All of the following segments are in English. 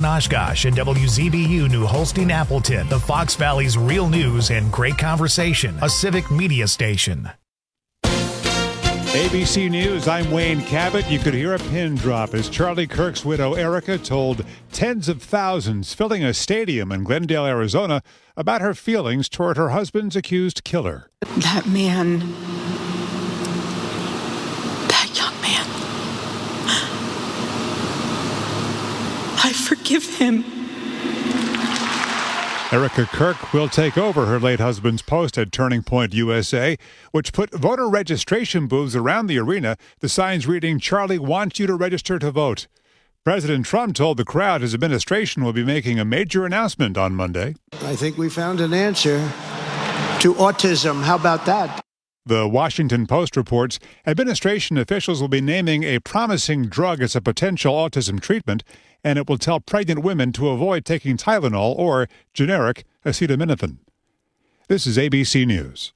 Oshkosh and WZBU New Holstein Appleton, the Fox Valley's real news and great conversation, a civic media station. ABC News, I'm Wayne Cabot. You could hear a pin drop as Charlie Kirk's widow Erica told tens of thousands filling a stadium in Glendale, Arizona, about her feelings toward her husband's accused killer. That man, that young man, I forgive him. Erica Kirk will take over her late husband's post at Turning Point USA, which put voter registration booths around the arena, the signs reading, "Charlie wants you to register to vote." President Trump told the crowd his administration will be making a major announcement on Monday. I think we found an answer to autism. How about that? The Washington Post reports administration officials will be naming a promising drug as a potential autism treatment, and it will tell pregnant women to avoid taking Tylenol or generic acetaminophen. This is ABC News.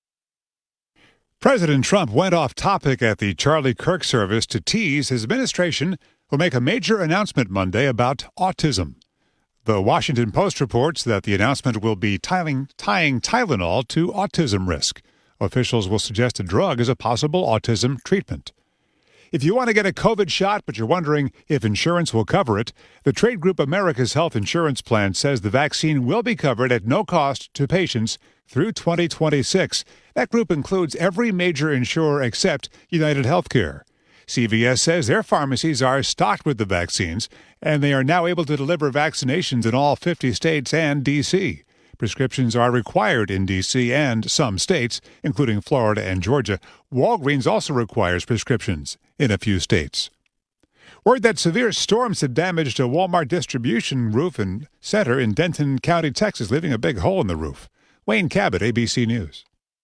President Trump went off topic at the Charlie Kirk service to tease his administration will make a major announcement Monday about autism. The Washington Post reports that the announcement will be tying Tylenol to autism risk. Officials will suggest a drug as a possible autism treatment. If you want to get a COVID shot but you're wondering if insurance will cover it, the trade group America's Health Insurance Plan says the vaccine will be covered at no cost to patients through 2026. That group includes every major insurer except United Healthcare. CVS says their pharmacies are stocked with the vaccines, and they are now able to deliver vaccinations in all 50 states and D.C. Prescriptions are required in D.C. and some states, including Florida and Georgia. Walgreens also requires prescriptions in a few states. Word that severe storms had damaged a Walmart distribution roof and center in Denton County, Texas, leaving a big hole in the roof. Wayne Cabot, ABC News.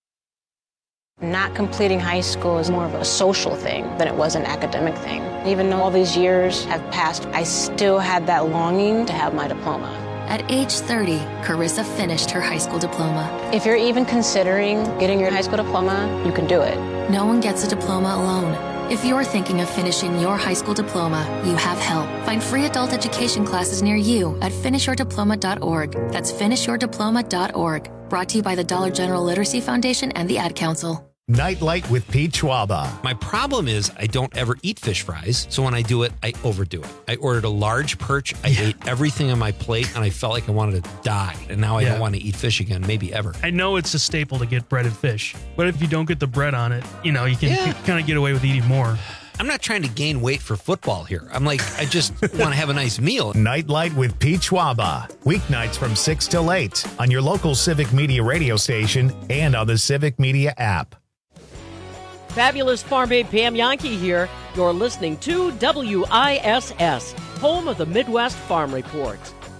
Not completing high school is more of a social thing than it was an academic thing. Even though all these years have passed, I still had that longing to have my diploma. At age 30, Carissa finished her high school diploma. If you're even considering getting your high school diploma, you can do it. No one gets a diploma alone. If you're thinking of finishing your high school diploma, you have help. Find free adult education classes near you at finishyourdiploma.org. That's finishyourdiploma.org. Brought to you by the Dollar General Literacy Foundation and the Ad Council. Nightlight with Pete Schwaba. My problem is I don't ever eat fish fries, so when I do it, I overdo it. I ordered a large perch, I ate everything on my plate, and I felt like I wanted to die. And now I don't want to eat fish again, maybe ever. I know it's a staple to get breaded fish, but if you don't get the bread on it, you can kind of get away with eating more. I'm not trying to gain weight for football here. I'm like, I just want to have a nice meal. Nightlight with Pete Schwaba. Weeknights from 6 till 8 on your local Civic Media radio station and on the Civic Media app. Fabulous Farm Babe Pam Yankee here. You're listening to WISS, home of the Midwest Farm Report.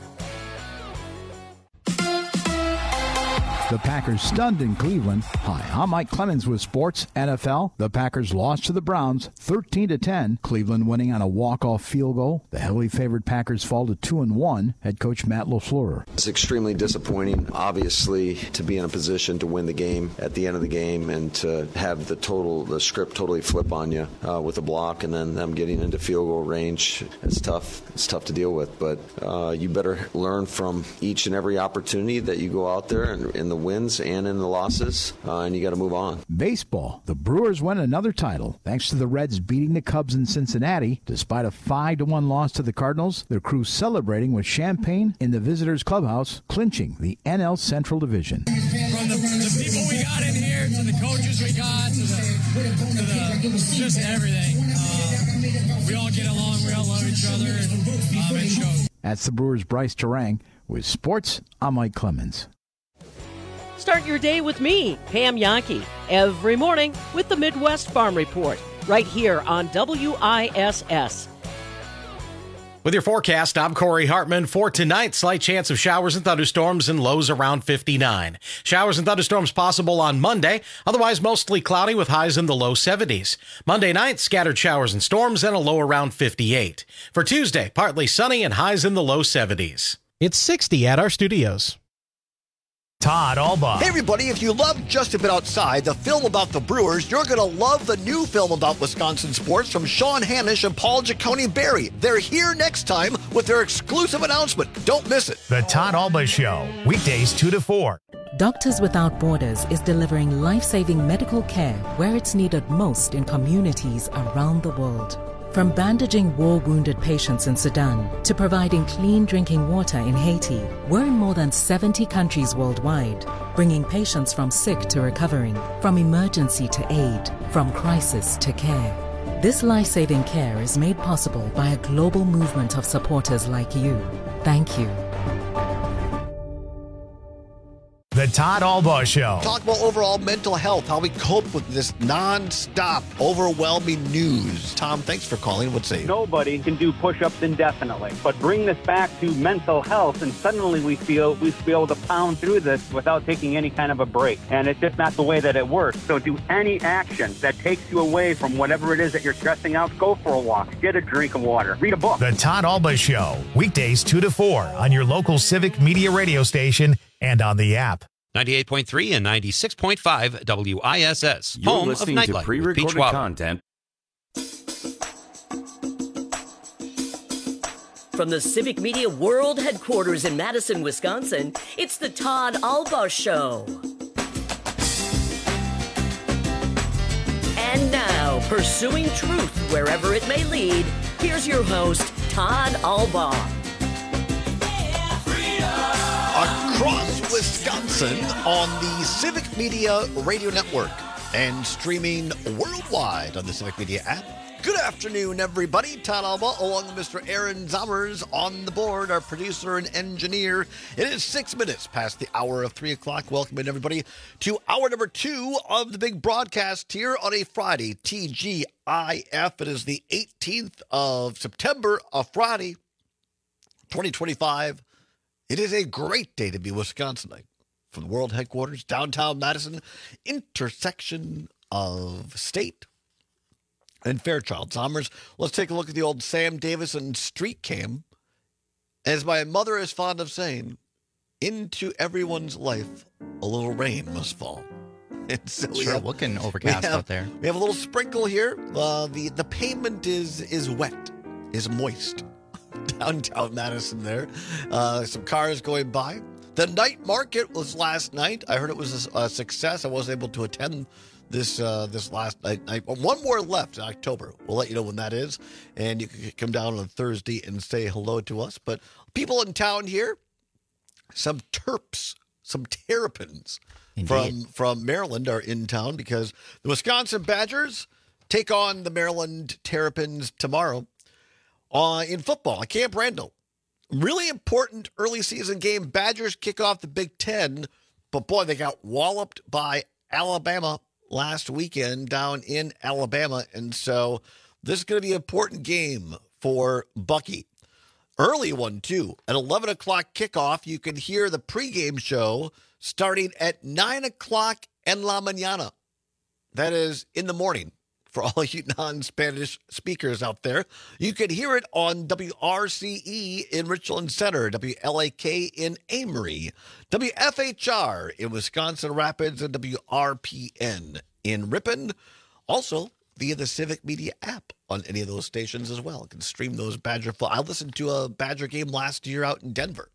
The Packers stunned in Cleveland. Hi, I'm Mike Clemens with Sports NFL. The Packers lost to the Browns 13-10. Cleveland winning on a walk-off field goal. The heavily favored Packers fall to 2-1. Head coach Matt LaFleur. It's extremely disappointing, obviously, to be in a position to win the game at the end of the game and to have the script totally flip on you with a block and then them getting into field goal range. It's tough. It's tough to deal with, but you better learn from each and every opportunity that you go out there and in the wins and in the losses, and you got to move on. Baseball. The Brewers win another title thanks to the Reds beating the Cubs in Cincinnati. Despite a 5-1 loss to the Cardinals, their crew celebrating with champagne in the visitors' clubhouse, clinching the NL Central Division. From the people we got in here, to the coaches we got, to just everything. We all get along, we all love each other, and it shows. That's the Brewers' Bryce Terang. With sports, I'm Mike Clemens. Start your day with me, Pam Yankee, every morning with the Midwest Farm Report, right here on WISS. With your forecast, I'm Corey Hartman. For tonight, slight chance of showers and thunderstorms and lows around 59. Showers and thunderstorms possible on Monday, otherwise mostly cloudy with highs in the low 70s. Monday night, scattered showers and storms and a low around 58. For Tuesday, partly sunny and highs in the low 70s. It's 60 at our studios. Todd Alba. Hey, everybody, if you love Just a Bit Outside, the film about the Brewers, you're going to love the new film about Wisconsin sports from Sean Hanisch and Paul Giacone-Berry. They're here next time with their exclusive announcement. Don't miss it. The Todd Alba Show, weekdays 2 to 4. Doctors Without Borders is delivering life-saving medical care where it's needed most in communities around the world. From bandaging war-wounded patients in Sudan to providing clean drinking water in Haiti, we're in more than 70 countries worldwide, bringing patients from sick to recovering, from emergency to aid, from crisis to care. This life-saving care is made possible by a global movement of supporters like you. Thank you. The Todd Alba Show. Talk about overall mental health, how we cope with this non-stop, overwhelming news. Tom, thanks for calling. What's say? Nobody can do push-ups indefinitely, but bring this back to mental health, and suddenly we feel we should be able to pound through this without taking any kind of a break. And it's just not the way that it works. So do any action that takes you away from whatever it is that you're stressing out. Go for a walk, get a drink of water, read a book. The Todd Alba Show, weekdays 2 to 4 on your local Civic Media radio station and on the app. 98.3 and 96.5 WISS. You're home listening of to Nightlight pre-recorded content. From the Civic Media World Headquarters in Madison, Wisconsin, it's the Todd Alba Show. And now, pursuing truth wherever it may lead, here's your host, Todd Alba. Across Wisconsin on the Civic Media Radio Network and streaming worldwide on the Civic Media app. Good afternoon, everybody. Todd Alba, along with Mr. Aaron Zommers on the board, our producer and engineer. It is 6 minutes past the hour of 3 o'clock. Welcoming everybody to hour number 2 of the big broadcast here on a Friday, TGIF. It is the 18th of September, a Friday, 2025. It is a great day to be Wisconsinite. From the world headquarters, downtown Madison, intersection of State and Fairchild. Zommers, let's take a look at the old Sam Davison street cam. As my mother is fond of saying, into everyone's life, a little rain must fall. And so sure, looking overcast out there. We have a little sprinkle here. The pavement is wet, is moist. Downtown Madison there. Some cars going by. The night market was last night. I heard it was a success. I wasn't able to attend this last night. One more left in October. We'll let you know when that is. And you can come down on Thursday and say hello to us. But people in town here, some Terps, some Terrapins from Maryland are in town because the Wisconsin Badgers take on the Maryland Terrapins tomorrow. In football at Camp Randall. Really important early season game. Badgers kick off the Big Ten, but boy, they got walloped by Alabama last weekend down in Alabama. And so this is going to be an important game for Bucky. Early one, too. At 11 o'clock kickoff, you can hear the pregame show starting at 9 o'clock en la mañana. That is in the morning. For all you non-Spanish speakers out there, you can hear it on WRCE in Richland Center, WLAK in Amory, WFHR in Wisconsin Rapids, and WRPN in Ripon. Also, via the Civic Media app on any of those stations as well. You can stream those Badger. I listened to a Badger game last year out in Denver.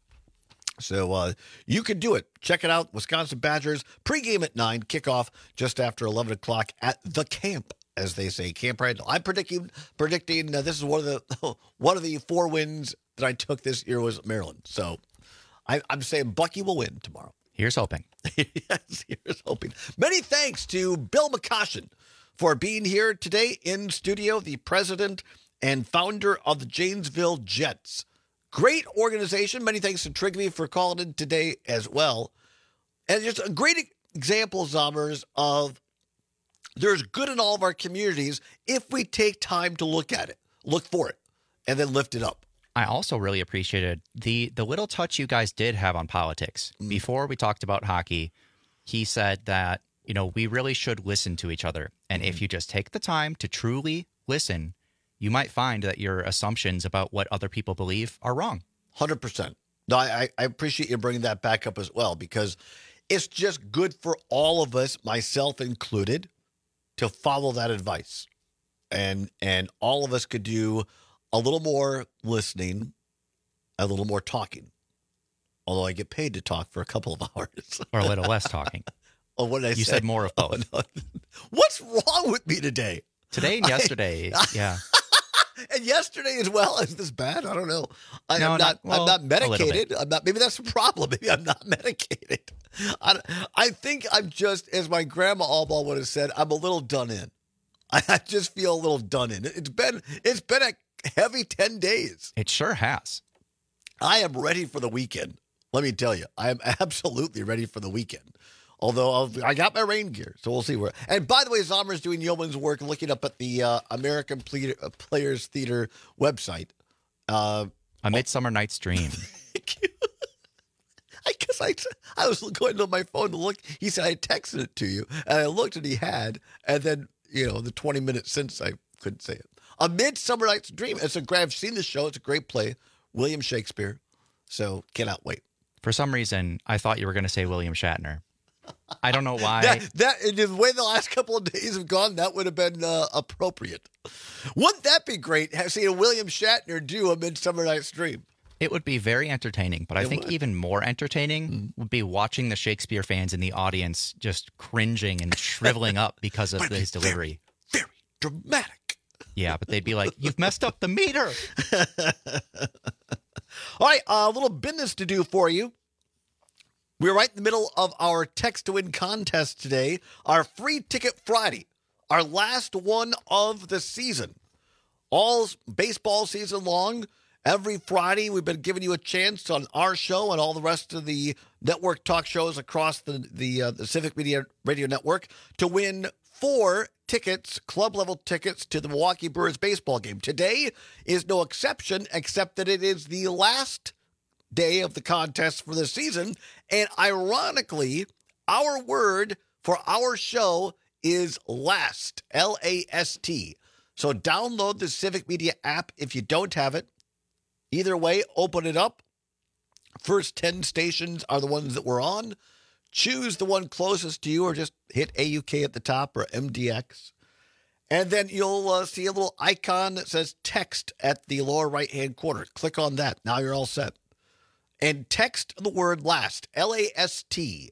So you can do it. Check it out. Wisconsin Badgers, pregame at 9, kickoff just after 11 o'clock at the camp. As they say, Camp Randall. I'm predicting this is one of the 4 wins that I took this year was Maryland. So I'm saying Bucky will win tomorrow. Here's hoping. Yes, here's hoping. Many thanks to Bill McCoshen for being here today in studio, the president and founder of the Janesville Jets. Great organization. Many thanks to Trigby for calling in today as well. And just a great example, Zommers, of there's good in all of our communities if we take time to look at it, look for it, and then lift it up. I also really appreciated the little touch you guys did have on politics. Before we talked about hockey, he said that, we really should listen to each other. And if you just take the time to truly listen, you might find that your assumptions about what other people believe are wrong. 100%. No, I appreciate you bringing that back up as well, because it's just good for all of us, myself included, to follow that advice. And all of us could do a little more listening, a little more talking. Although I get paid to talk for a couple of hours. Or a little less talking. Oh, what did I say? You said more of both. Oh, no. What's wrong with me today? Today and yesterday, yeah. And yesterday as well. Is this bad? I don't know. I'm No, not medicated. bit. I'm not. Maybe that's the problem. Maybe I'm not medicated. I think I'm just, as my grandma Allball would have said, I'm a little done in. I just feel a little done in. It's been a heavy 10 days. It sure has. I am ready for the weekend. Let me tell you, I am absolutely ready for the weekend. Although I got my rain gear, so we'll see where. And by the way, Zomer's doing yeoman's work looking up at the American Players Theater website. A Midsummer Night's Dream. I guess I was going to my phone to look. He said I texted it to you, and I looked and he had. And then, the 20 minutes since I couldn't say it. A Midsummer Night's Dream. I've seen the show. It's a great play. William Shakespeare. So cannot wait. For some reason, I thought you were going to say William Shatner. I don't know why. The way the last couple of days have gone, that would have been appropriate. Wouldn't that be great? Seeing William Shatner do A Midsummer Night's Dream. It would be very entertaining, but I think even more entertaining would be watching the Shakespeare fans in the audience just cringing and shriveling up because of his delivery. Very dramatic. Yeah, but they'd be like, "You've messed up the meter." All right, a little business to do for you. We're right in the middle of our Text to Win contest today, our Free Ticket Friday, our last one of the season. All baseball season long, every Friday we've been giving you a chance on our show and all the rest of the network talk shows across the Civic Media Radio Network to win 4 tickets, club-level tickets to the Milwaukee Brewers baseball game. Today is no exception, except that it is the last day of the contest for this season. And ironically, our word for our show is LAST, L-A-S-T. So download the Civic Media app if you don't have it. Either way, open it up. First 10 stations are the ones that we're on. Choose the one closest to you or just hit AUK at the top or MDX. And then you'll see a little icon that says text at the lower right-hand corner. Click on that. Now you're all set. And text the word LAST, L-A-S-T,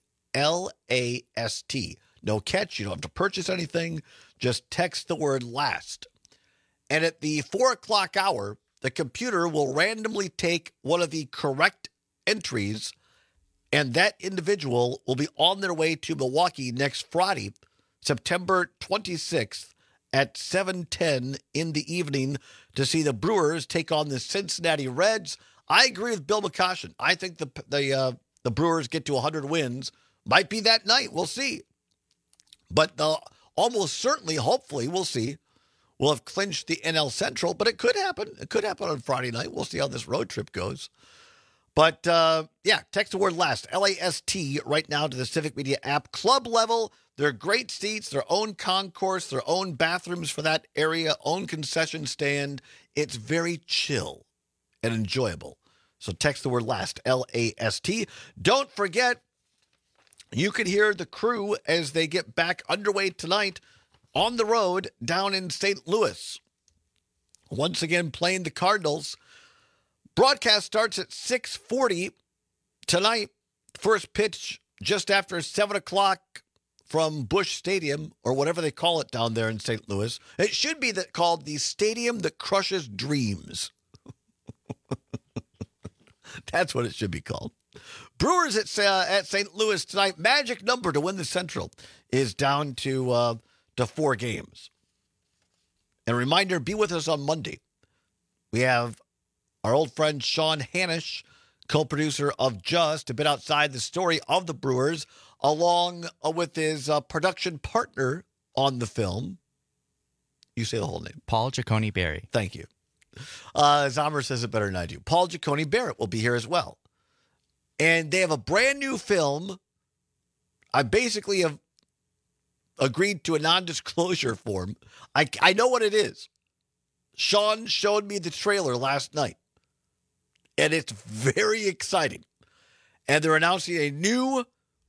L-A-S-T. No catch. You don't have to purchase anything. Just text the word LAST. And at the 4 o'clock hour, the computer will randomly take one of the correct entries, and that individual will be on their way to Milwaukee next Friday, September 26th at 7:10 in the evening to see the Brewers take on the Cincinnati Reds. I agree with Bill McCoshen. I think the Brewers get to 100 wins. Might be that night. We'll see. But almost certainly, hopefully, we'll see. We'll have clinched the NL Central, but it could happen. It could happen on Friday night. We'll see how this road trip goes. But, text the word LAST, L-A-S-T, right now to the Civic Media app. Club level, they're great seats, their own concourse, their own bathrooms for that area, own concession stand. It's very chill and enjoyable. So text the word LAST, L-A-S-T. Don't forget, you can hear the crew as they get back underway tonight on the road down in St. Louis. Once again, playing the Cardinals. Broadcast starts at 6:40 tonight. First pitch just after 7 o'clock from Busch Stadium, or whatever they call it down there in St. Louis. It should be called the Stadium that Crushes Dreams. That's what it should be called. Brewers at St. Louis tonight. Magic number to win the Central is down to 4 games. And a reminder, be with us on Monday. We have our old friend Sean Hanisch, co-producer of Just, a bit outside the story of the Brewers, along with his production partner on the film. You say the whole name. Paul Giacone Barry. Thank you. Zomer says it better than I do. Paul Giacone Barrett will be here as well. And they have a brand new film. I basically have agreed to a non-disclosure form. I know what it is. Sean showed me the trailer last night. And it's very exciting. And they're announcing a new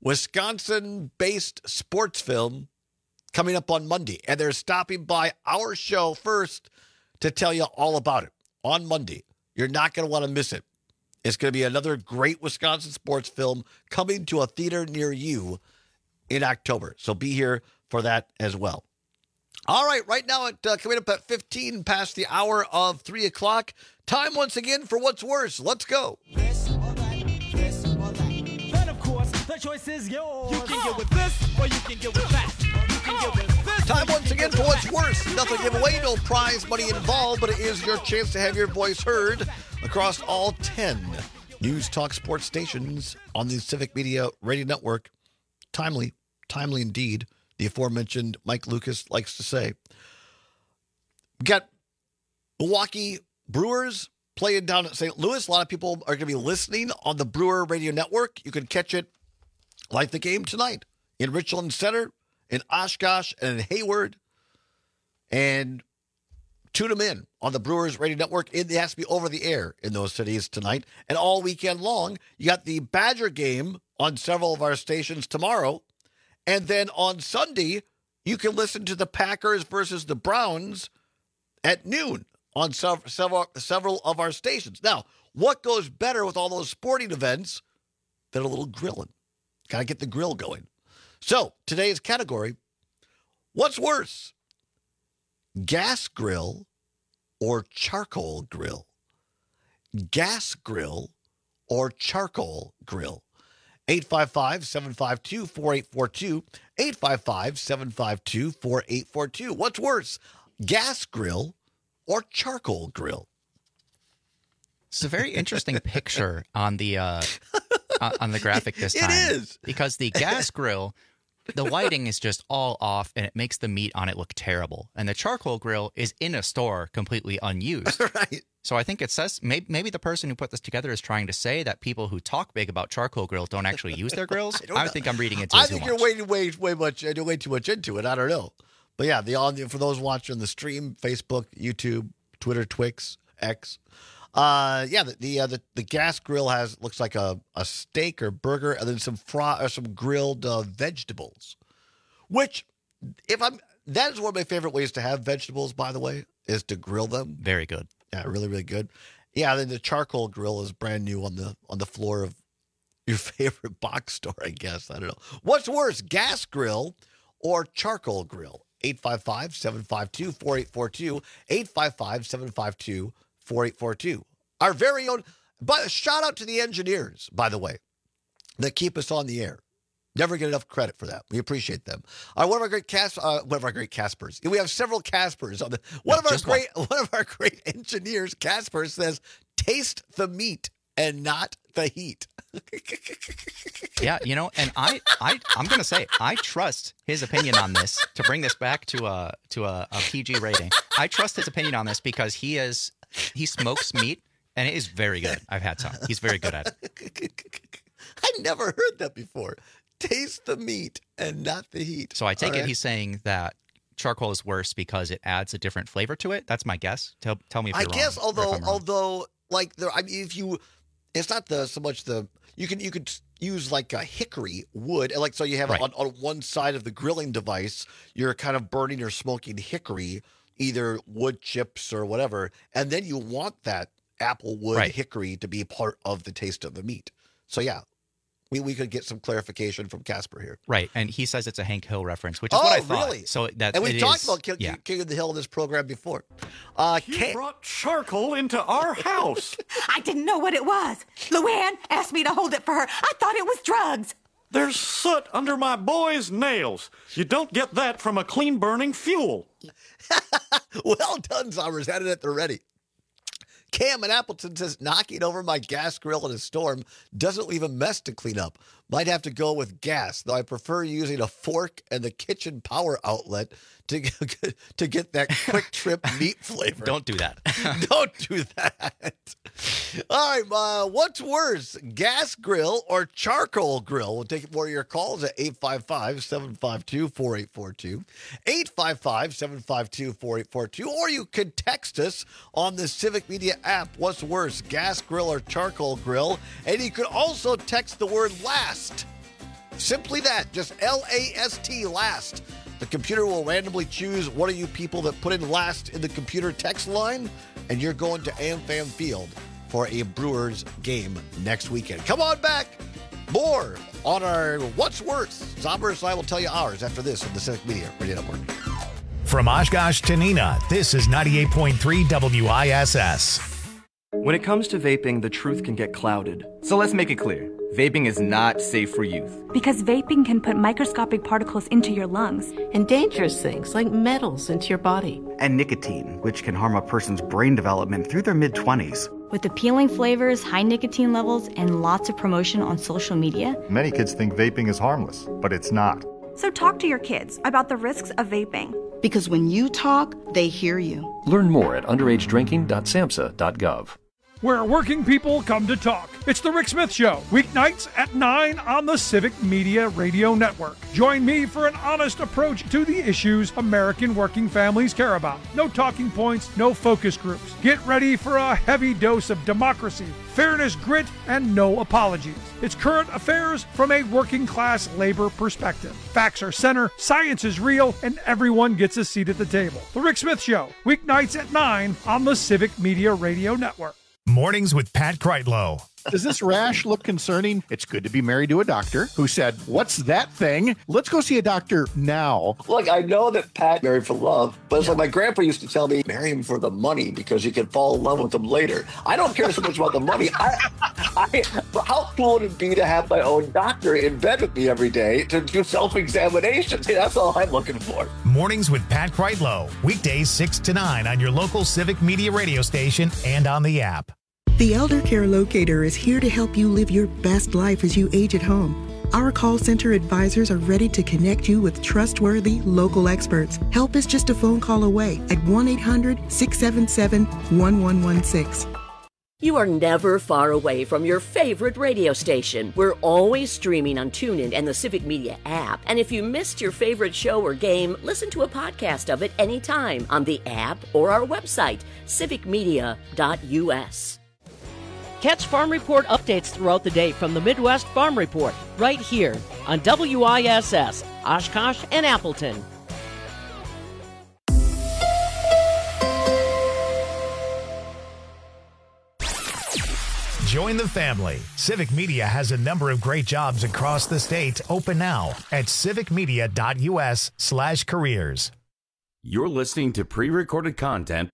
Wisconsin-based sports film coming up on Monday. And they're stopping by our show first to tell you all about it on Monday. You're not going to want to miss it. It's going to be another great Wisconsin sports film coming to a theater near you in October. So be here for that as well. All right now, coming up at 15 past the hour of 3 o'clock. Time once again for What's Worse. Let's go. This or that, this or that. Then, of course, the choice is yours. You can get with this or you can get with that. You can get with this. Time once again for What's Worse. Nothing to give away, no prize money involved, but it is your chance to have your voice heard across all 10 News Talk sports stations on the Civic Media Radio Network. Timely indeed. The aforementioned Mike Lucas likes to say. We got Milwaukee Brewers playing down at St. Louis. A lot of people are going to be listening on the Brewer Radio Network. You can catch it like the game tonight in Richland Center, in Oshkosh, and in Hayward. And tune them in on the Brewers Radio Network. It has to be over the air in those cities tonight. And all weekend long, you got the Badger game on several of our stations tomorrow. And then on Sunday, you can listen to the Packers versus the Browns at noon on several of our stations. Now, what goes better with all those sporting events than a little grilling? Got to get the grill going. So, today's category, what's worse, gas grill or charcoal grill? Gas grill or charcoal grill? 855-752-4842. 855-752-4842. What's worse, gas grill or charcoal grill? It's a very interesting picture on the graphic this time. It is. Because the gas grill, the lighting is just all off, and it makes the meat on it look terrible. And the charcoal grill is in a store completely unused. Right. So I think it says maybe the person who put this together is trying to say that people who talk big about charcoal grills don't actually use their grills. I think I'm reading it too much. I think you're way too much into it. I don't know. But yeah, for those watching the stream, Facebook, YouTube, Twitter, Twix, X. The gas grill looks like a steak or burger, and then some grilled vegetables. Which, that is one of my favorite ways to have vegetables. By the way, is to grill them. Very good. Yeah, really, really good. Yeah, then the charcoal grill is brand new on the floor of your favorite box store, I guess. I don't know. What's worse, gas grill or charcoal grill? 855-752-4842. 855-752-4842. Our very own, but shout out to the engineers, by the way, that keep us on the air. Never get enough credit for that. We appreciate them. One of our great Caspers. We have several Caspers on the. One of our great engineers, Casper, says, "Taste the meat and not the heat." Yeah, and I'm going to say I trust his opinion on this. To bring this back to a PG rating, I trust his opinion on this because he smokes meat and it is very good. I've had some. He's very good at it. I never heard that before. Taste the meat and not the heat. So I take it he's saying that charcoal is worse because it adds a different flavor to it. That's my guess. Tell me if you're wrong. I guess, although like it's not you could use like a hickory wood, and so you have on one side of the grilling device, you're kind of burning or smoking hickory, either wood chips or whatever, and then you want that apple wood hickory to be part of the taste of the meat. So yeah. We could get some clarification from Casper here. Right, and he says it's a Hank Hill reference, which is what I thought. Really? So and we talked about King of the Hill in this program before. You brought charcoal into our house. I didn't know what it was. Luann asked me to hold it for her. I thought it was drugs. There's soot under my boy's nails. You don't get that from a clean-burning fuel. Well done, Summers. Had it at the ready. Cam in Appleton says, knocking over my gas grill in a storm doesn't leave a mess to clean up. Might have to go with gas, though I prefer using a fork and the kitchen power outlet to get that quick trip meat flavor. Don't do that. Don't do that. All right, what's worse, gas grill or charcoal grill? We'll take more of your calls at 855-752-4842. 855-752-4842. Or you could text us on the Civic Media app. What's worse, gas grill or charcoal grill? And you could also text the word last Simply that. Just LAST, last. The computer will randomly choose one of you people that put in last in the computer text line, and you're going to AmFam Field for a Brewers game next weekend. Come on back. More on our What's Worse. Zombers and I will tell you ours after this on the Civic Media Radio Network. From Oshkosh to Neenah, this is 98.3 WISS. When it comes to vaping, the truth can get clouded. So let's make it clear. Vaping is not safe for youth. Because vaping can put microscopic particles into your lungs. And dangerous things like metals into your body. And nicotine, which can harm a person's brain development through their mid-20s. With appealing flavors, high nicotine levels, and lots of promotion on social media, many kids think vaping is harmless, but it's not. So talk to your kids about the risks of vaping. Because when you talk, they hear you. Learn more at underagedrinking.samhsa.gov. Where working people come to talk. It's The Rick Smith Show, weeknights at 9 on the Civic Media Radio Network. Join me for an honest approach to the issues American working families care about. No talking points, no focus groups. Get ready for a heavy dose of democracy, fairness, grit, and no apologies. It's current affairs from a working class labor perspective. Facts are center, science is real, and everyone gets a seat at the table. The Rick Smith Show, weeknights at 9 on the Civic Media Radio Network. Mornings with Pat Kreitlow. Does this rash look concerning? It's good to be married to a doctor who said, "What's that thing? Let's go see a doctor now." Look, I know that Pat married for love, but it's like my grandpa used to tell me, marry him for the money because you can fall in love with him later. I don't care so much about the money. How cool would it be to have my own doctor in bed with me every day to do self-examinations? That's all I'm looking for. Mornings with Pat Kreitlow. Weekdays 6 to 9 on your local Civic Media radio station and on the app. The Elder Care Locator is here to help you live your best life as you age at home. Our call center advisors are ready to connect you with trustworthy local experts. Help is just a phone call away at 1-800-677-1116. You are never far away from your favorite radio station. We're always streaming on TuneIn and the Civic Media app. And if you missed your favorite show or game, listen to a podcast of it anytime on the app or our website, civicmedia.us. Catch Farm Report updates throughout the day from the Midwest Farm Report, right here on WISS, Oshkosh and Appleton. Join the family. Civic Media has a number of great jobs across the state open now at civicmedia.us/careers. You're listening to pre-recorded content.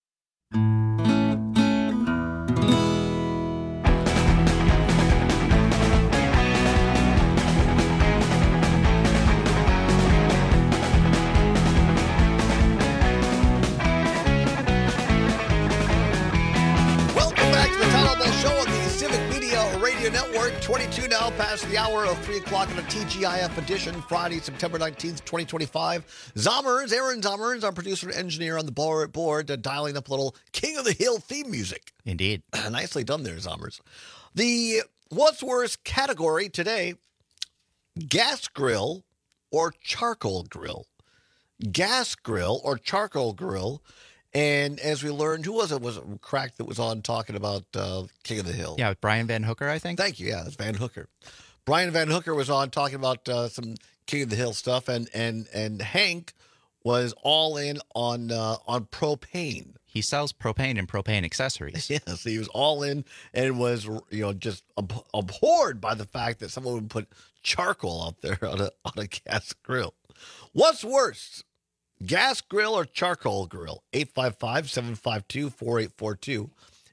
Network, 22 now past the hour of 3 o'clock on a TGIF edition, Friday, September 19th, 2025. Zommers, Aaron Zommers, our producer and engineer on the board, dialing up a little King of the Hill theme music. Indeed. Nicely done there, Zommers. The What's Worse category today, gas grill or charcoal grill. Gas grill or charcoal grill. And as we learned, who was it? Was it Crack that was on talking about King of the Hill? Yeah, Brian Van Hooker, I think. Thank you. Yeah, that's Van Hooker. Brian Van Hooker was on talking about some King of the Hill stuff, and Hank was all in on propane. He sells propane and propane accessories. Yes, he was all in and was just abhorred by the fact that someone would put charcoal out there on a gas grill. What's worse? Gas grill or charcoal grill? 855-752-4842.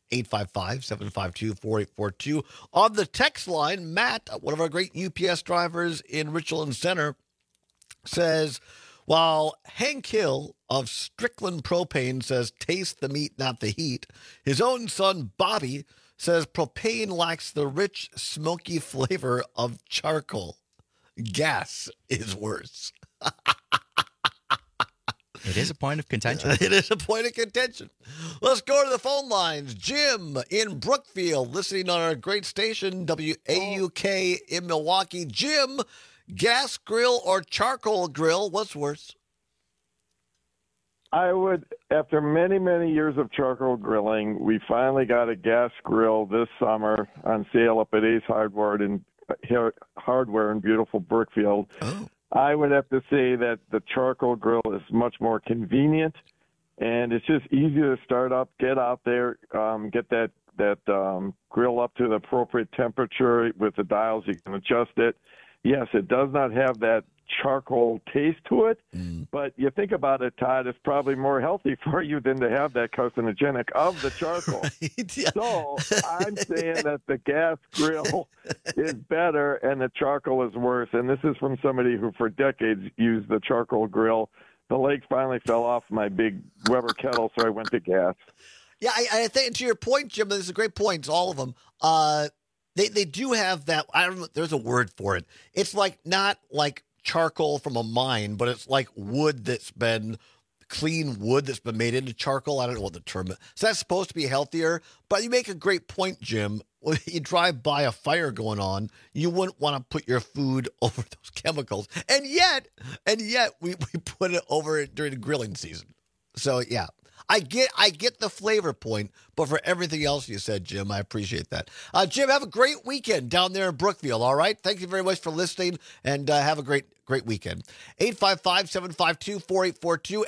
855-752-4842. On the text line, Matt, one of our great UPS drivers in Richland Center, says, while Hank Hill of Strickland Propane says, taste the meat, not the heat, his own son, Bobby, says propane lacks the rich, smoky flavor of charcoal. Gas is worse. It is a point of contention. It is a point of contention. Let's go to the phone lines. Jim in Brookfield, listening on our great station, WAUK in Milwaukee. Jim, gas grill or charcoal grill, what's worse? I would, after many, many years of charcoal grilling, we finally got a gas grill this summer on sale up at Ace Hardware in Hardware in beautiful Brookfield. Oh. I would have to say that the charcoal grill is much more convenient, and it's just easier to start up, get out there, get that grill up to the appropriate temperature with the dials. You can adjust it. Yes, it does not have that charcoal taste to it, but you think about it, Todd, it's probably more healthy for you than to have that carcinogenic of the charcoal. Yeah. So I'm saying that the gas grill is better and the charcoal is worse. And this is from somebody who for decades used the charcoal grill. The legs finally fell off my big Weber kettle, so I went to gas. Yeah, I think to your point, Jim, this is a great point. All of them. They do have that. I don't know. There's a word for it. It's like not like charcoal from a mine, but it's like wood that's been clean wood that's been made into charcoal. I don't know what the term is. So that's supposed to be healthier. But you make a great point, Jim. When you drive by a fire going on, you wouldn't want to put your food over those chemicals. And yet we put it over during the grilling season. So yeah. I get the flavor point, but for everything else you said, Jim, I appreciate that. Jim, have a great weekend down there in Brookfield, all right? Thank you very much for listening, and have a great weekend. 855-752-4842,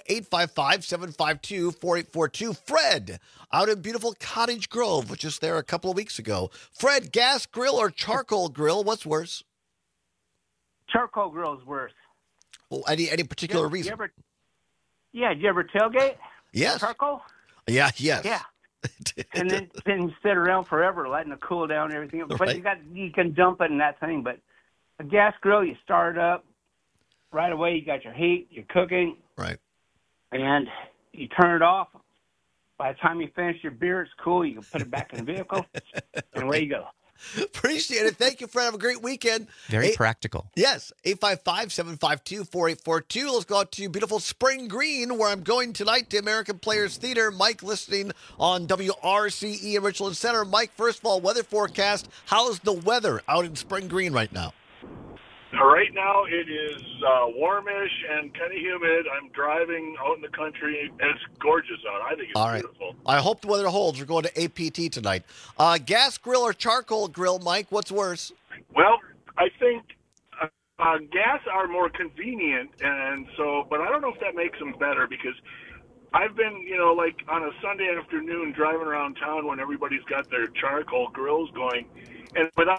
855-752-4842. Fred, out in beautiful Cottage Grove, which is there a couple of weeks ago. Fred, gas grill or charcoal grill, what's worse? Charcoal grill is worse. Well, any particular reason? Did you ever tailgate? Yes. Charcoal? Yeah, yes. Yeah. And then sit around forever, letting it cool down and everything. But Right. you can dump it in that thing. But a gas grill, you start it up right away. You got your heat, you're cooking. Right. And you turn it off. By the time you finish your beer, it's cool. You can put it back in the vehicle, and away you go. Appreciate it. Thank you, Fred. Have a great weekend. Very practical. Yes. 855-752-4842. Let's go out to beautiful Spring Green, where I'm going tonight to American Players Theater. Mike listening on WRCE in Richland Center. Mike, first of all, weather forecast. How's the weather out in Spring Green right now? Right now it is warmish and kind of humid. I'm driving out in the country, and it's gorgeous out. I think it's All right. beautiful. I hope the weather holds. We're going to APT tonight. Gas grill or charcoal grill, Mike? What's worse? Well, I think gas are more convenient, and so, but I don't know if that makes them better because I've been, like on a Sunday afternoon driving around town when everybody's got their charcoal grills going, and without.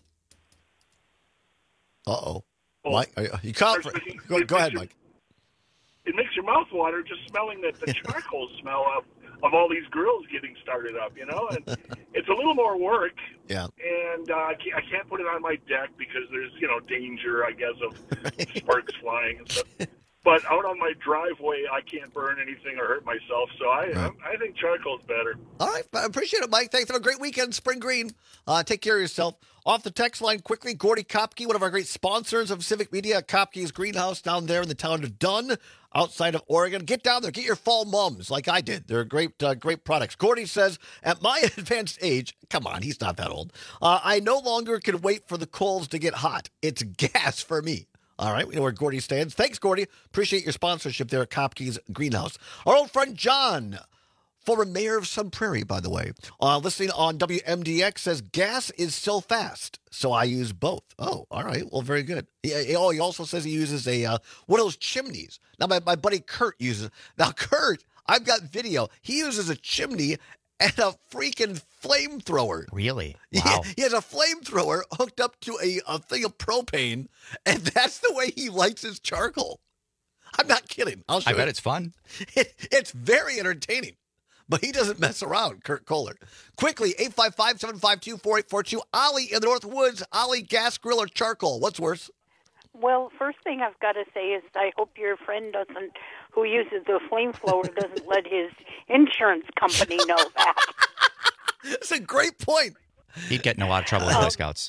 Uh-oh. Mike, you caught. Go ahead, Mike. It makes your mouth water just smelling the charcoal smell of all these grills getting started up, and it's a little more work. Yeah. And I can't put it on my deck because there's, danger, I guess, of sparks flying and stuff. But out on my driveway, I can't burn anything or hurt myself. So I think charcoal's better. All right. I appreciate it, Mike. Thanks. Have a great weekend, Spring Green. Take care of yourself. Off the text line quickly, Gordy Kopke, one of our great sponsors of Civic Media, Kopke's Greenhouse down there in the town of Dunn, outside of Oregon. Get down there. Get your fall mums like I did. They're great products. Gordy says, at my advanced age, come on, he's not that old, I no longer can wait for the coals to get hot. It's gas for me. All right, we know where Gordy stands. Thanks, Gordy. Appreciate your sponsorship there at Kopke's Greenhouse. Our old friend John, former mayor of Sun Prairie, by the way, listening on WMDX, says gas is so fast, so I use both. Oh, all right. Well, very good. He also says he uses one of those chimneys. Now, my buddy Kurt uses. Now, Kurt, I've got video. He uses a chimney and a freaking flamethrower. Really? Wow. He has a flamethrower hooked up to a thing of propane, and that's the way he lights his charcoal. I'm not kidding. I'll show you. I bet it's fun. It's very entertaining. But he doesn't mess around, Kurt Kohler. Quickly, 855-752-4842. Ollie in the North Woods. Ollie, gas grill or charcoal? What's worse? Well, first thing I've got to say is I hope your friend who uses the flamethrower doesn't let his insurance company know that. That's a great point. He'd get in a lot of trouble with Boy Scouts.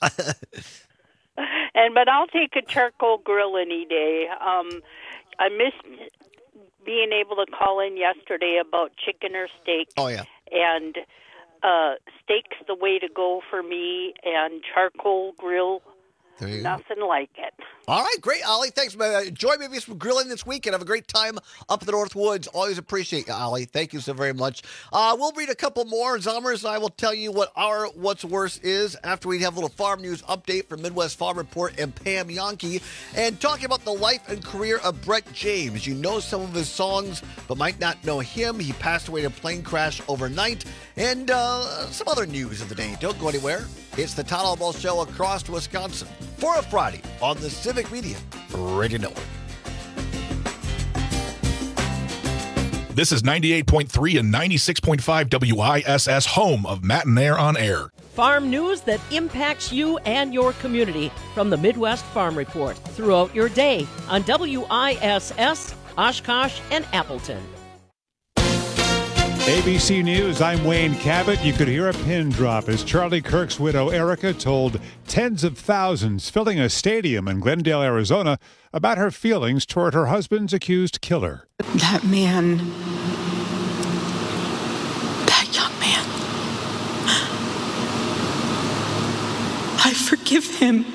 But I'll take a charcoal grill any day. I missed being able to call in yesterday about chicken or steak. Oh, yeah. And steak's the way to go for me, and charcoal grill There you Nothing like it. All right, great, Ollie. Thanks. Enjoy maybe some grilling this week and have a great time up in the North Woods. Always appreciate you, Ollie. Thank you so very much. We'll read a couple more. Zommers and I will tell you what our What's Worse is after we have a little farm news update from Midwest Farm Report and Pam Yankee. And talking about the life and career of Brett James. You know some of his songs, but might not know him. He passed away in a plane crash overnight. And some other news of the day. Don't go anywhere. It's the Todd Ball Show across Wisconsin for a Friday on the Civic Media Radio Network. This is 98.3 and 96.5 WISS, home of Matt and Air on Air. Farm news that impacts you and your community from the Midwest Farm Report throughout your day on WISS, Oshkosh, and Appleton. ABC News, I'm Wayne Cabot. You could hear a pin drop as Charlie Kirk's widow, Erica, told tens of thousands filling a stadium in Glendale, Arizona, about her feelings toward her husband's accused killer. That man, that young man, I forgive him.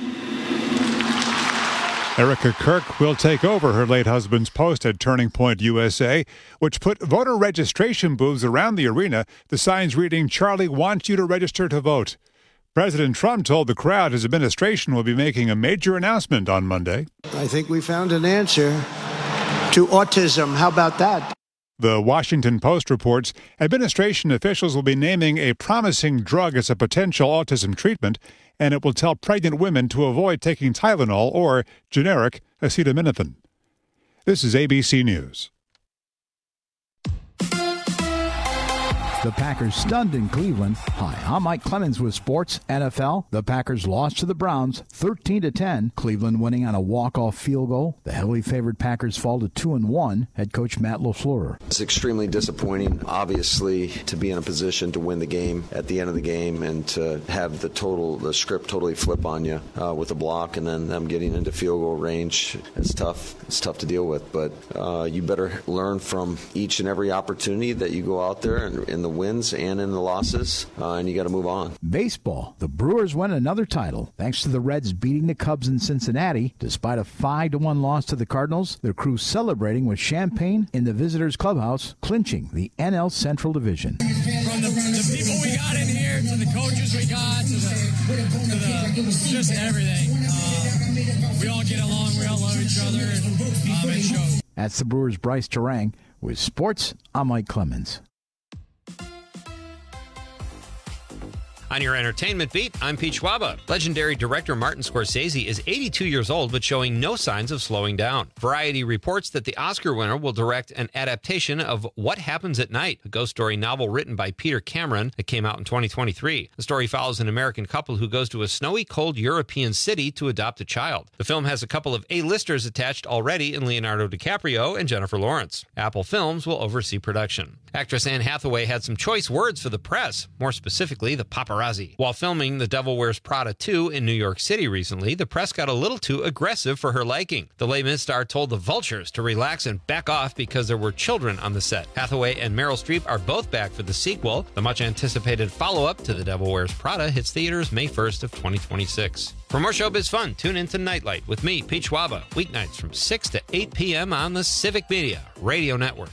Erica Kirk will take over her late husband's post at Turning Point USA, which put voter registration booths around the arena, the signs reading, "Charlie wants you to register to vote." President Trump told the crowd his administration will be making a major announcement on Monday. I think we found an answer to autism. How about that? The Washington Post reports administration officials will be naming a promising drug as a potential autism treatment, and it will tell pregnant women to avoid taking Tylenol or generic acetaminophen. This is ABC News. The Packers stunned in Cleveland. Hi, I'm Mike Clemens with Sports NFL. The Packers lost to the Browns 13-10. Cleveland winning on a walk-off field goal. The heavily favored Packers fall to 2-1. Head coach Matt LaFleur. It's extremely disappointing, obviously, to be in a position to win the game at the end of the game and to have the script totally flip on you with a block and then them getting into field goal range. It's tough. It's tough to deal with, but you better learn from each and every opportunity that you go out there and in the wins and in the losses, and you got to move on. Baseball. The Brewers win another title thanks to the Reds beating the Cubs in Cincinnati. Despite a 5-1 loss to the Cardinals, their crew celebrating with champagne in the visitors' clubhouse, clinching the NL Central Division. From the people we got in here, to the coaches we got, to just everything. We all get along, we all love each other, and it shows. That's the Brewers' Bryce Terang. With sports, I'm Mike Clemens. On your entertainment beat, I'm Pete Schwaba. Legendary director Martin Scorsese is 82 years old but showing no signs of slowing down. Variety reports that the Oscar winner will direct an adaptation of What Happens at Night, a ghost story novel written by Peter Cameron that came out in 2023. The story follows an American couple who goes to a snowy, cold European city to adopt a child. The film has a couple of A-listers attached already in Leonardo DiCaprio and Jennifer Lawrence. Apple Films will oversee production. Actress Anne Hathaway had some choice words for the press, more specifically the paparazzi. While filming The Devil Wears Prada 2 in New York City recently, the press got a little too aggressive for her liking. The Les Mis star told the Vultures to relax and back off because there were children on the set. Hathaway and Meryl Streep are both back for the sequel. The much-anticipated follow-up to The Devil Wears Prada hits theaters May 1st of 2026. For more showbiz fun, tune in to Nightlight with me, Pete Schwaba, weeknights from 6 to 8 p.m. on the Civic Media Radio Network.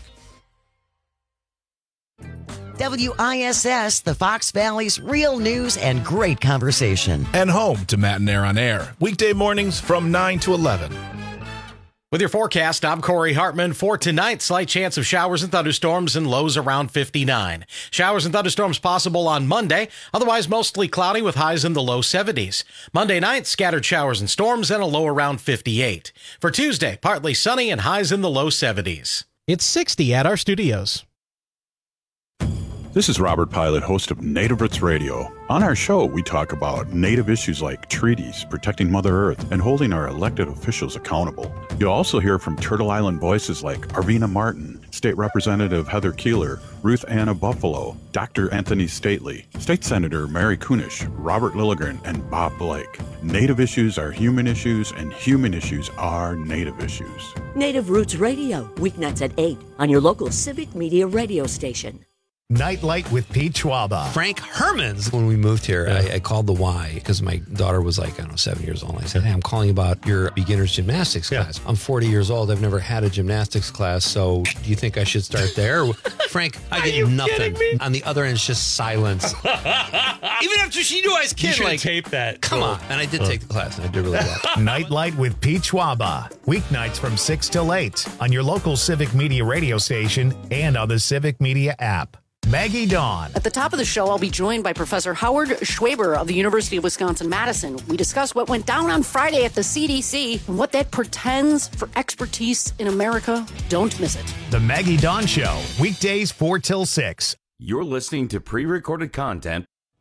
WISS, the Fox Valley's real news and great conversation. And home to Matt and Air on Air, weekday mornings from 9 to 11. With your forecast, I'm Corey Hartman. For tonight, slight chance of showers and thunderstorms and lows around 59. Showers and thunderstorms possible on Monday, otherwise mostly cloudy with highs in the low 70s. Monday night, scattered showers and storms and a low around 58. For Tuesday, partly sunny and highs in the low 70s. It's 60 at our studios. This is Robert Pilot, host of Native Roots Radio. On our show, we talk about Native issues like treaties, protecting Mother Earth, and holding our elected officials accountable. You'll also hear from Turtle Island voices like Arvina Martin, State Representative Heather Keeler, Ruth Anna Buffalo, Dr. Anthony Stately, State Senator Mary Kunish, Robert Lilligren, and Bob Blake. Native issues are human issues, and human issues are Native issues. Native Roots Radio, weeknights at 8 on your local Civic Media radio station. Nightlight with Pete Schwaba. Frank Herman's. When we moved here, I called the Y because my daughter was like, I don't know, 7 years old. And I said, hey, I'm calling about your beginner's gymnastics class. I'm 40 years old. I've never had a gymnastics class. So do you think I should start there? Frank, I get nothing. On the other end, it's just silence. Even after she knew I was kidding. You should tape that. Come on. And I did take the class, and I did really well. Nightlight with Pete Schwaba. Weeknights from 6 till 8 on your local Civic Media radio station and on the Civic Media app. Maggie Dawn. At the top of the show, I'll be joined by Professor Howard Schwaber of the University of Wisconsin-Madison. We discuss what went down on Friday at the CDC and what that portends for expertise in America. Don't miss it. The Maggie Dawn Show, weekdays 4 till 6. You're listening to pre-recorded content.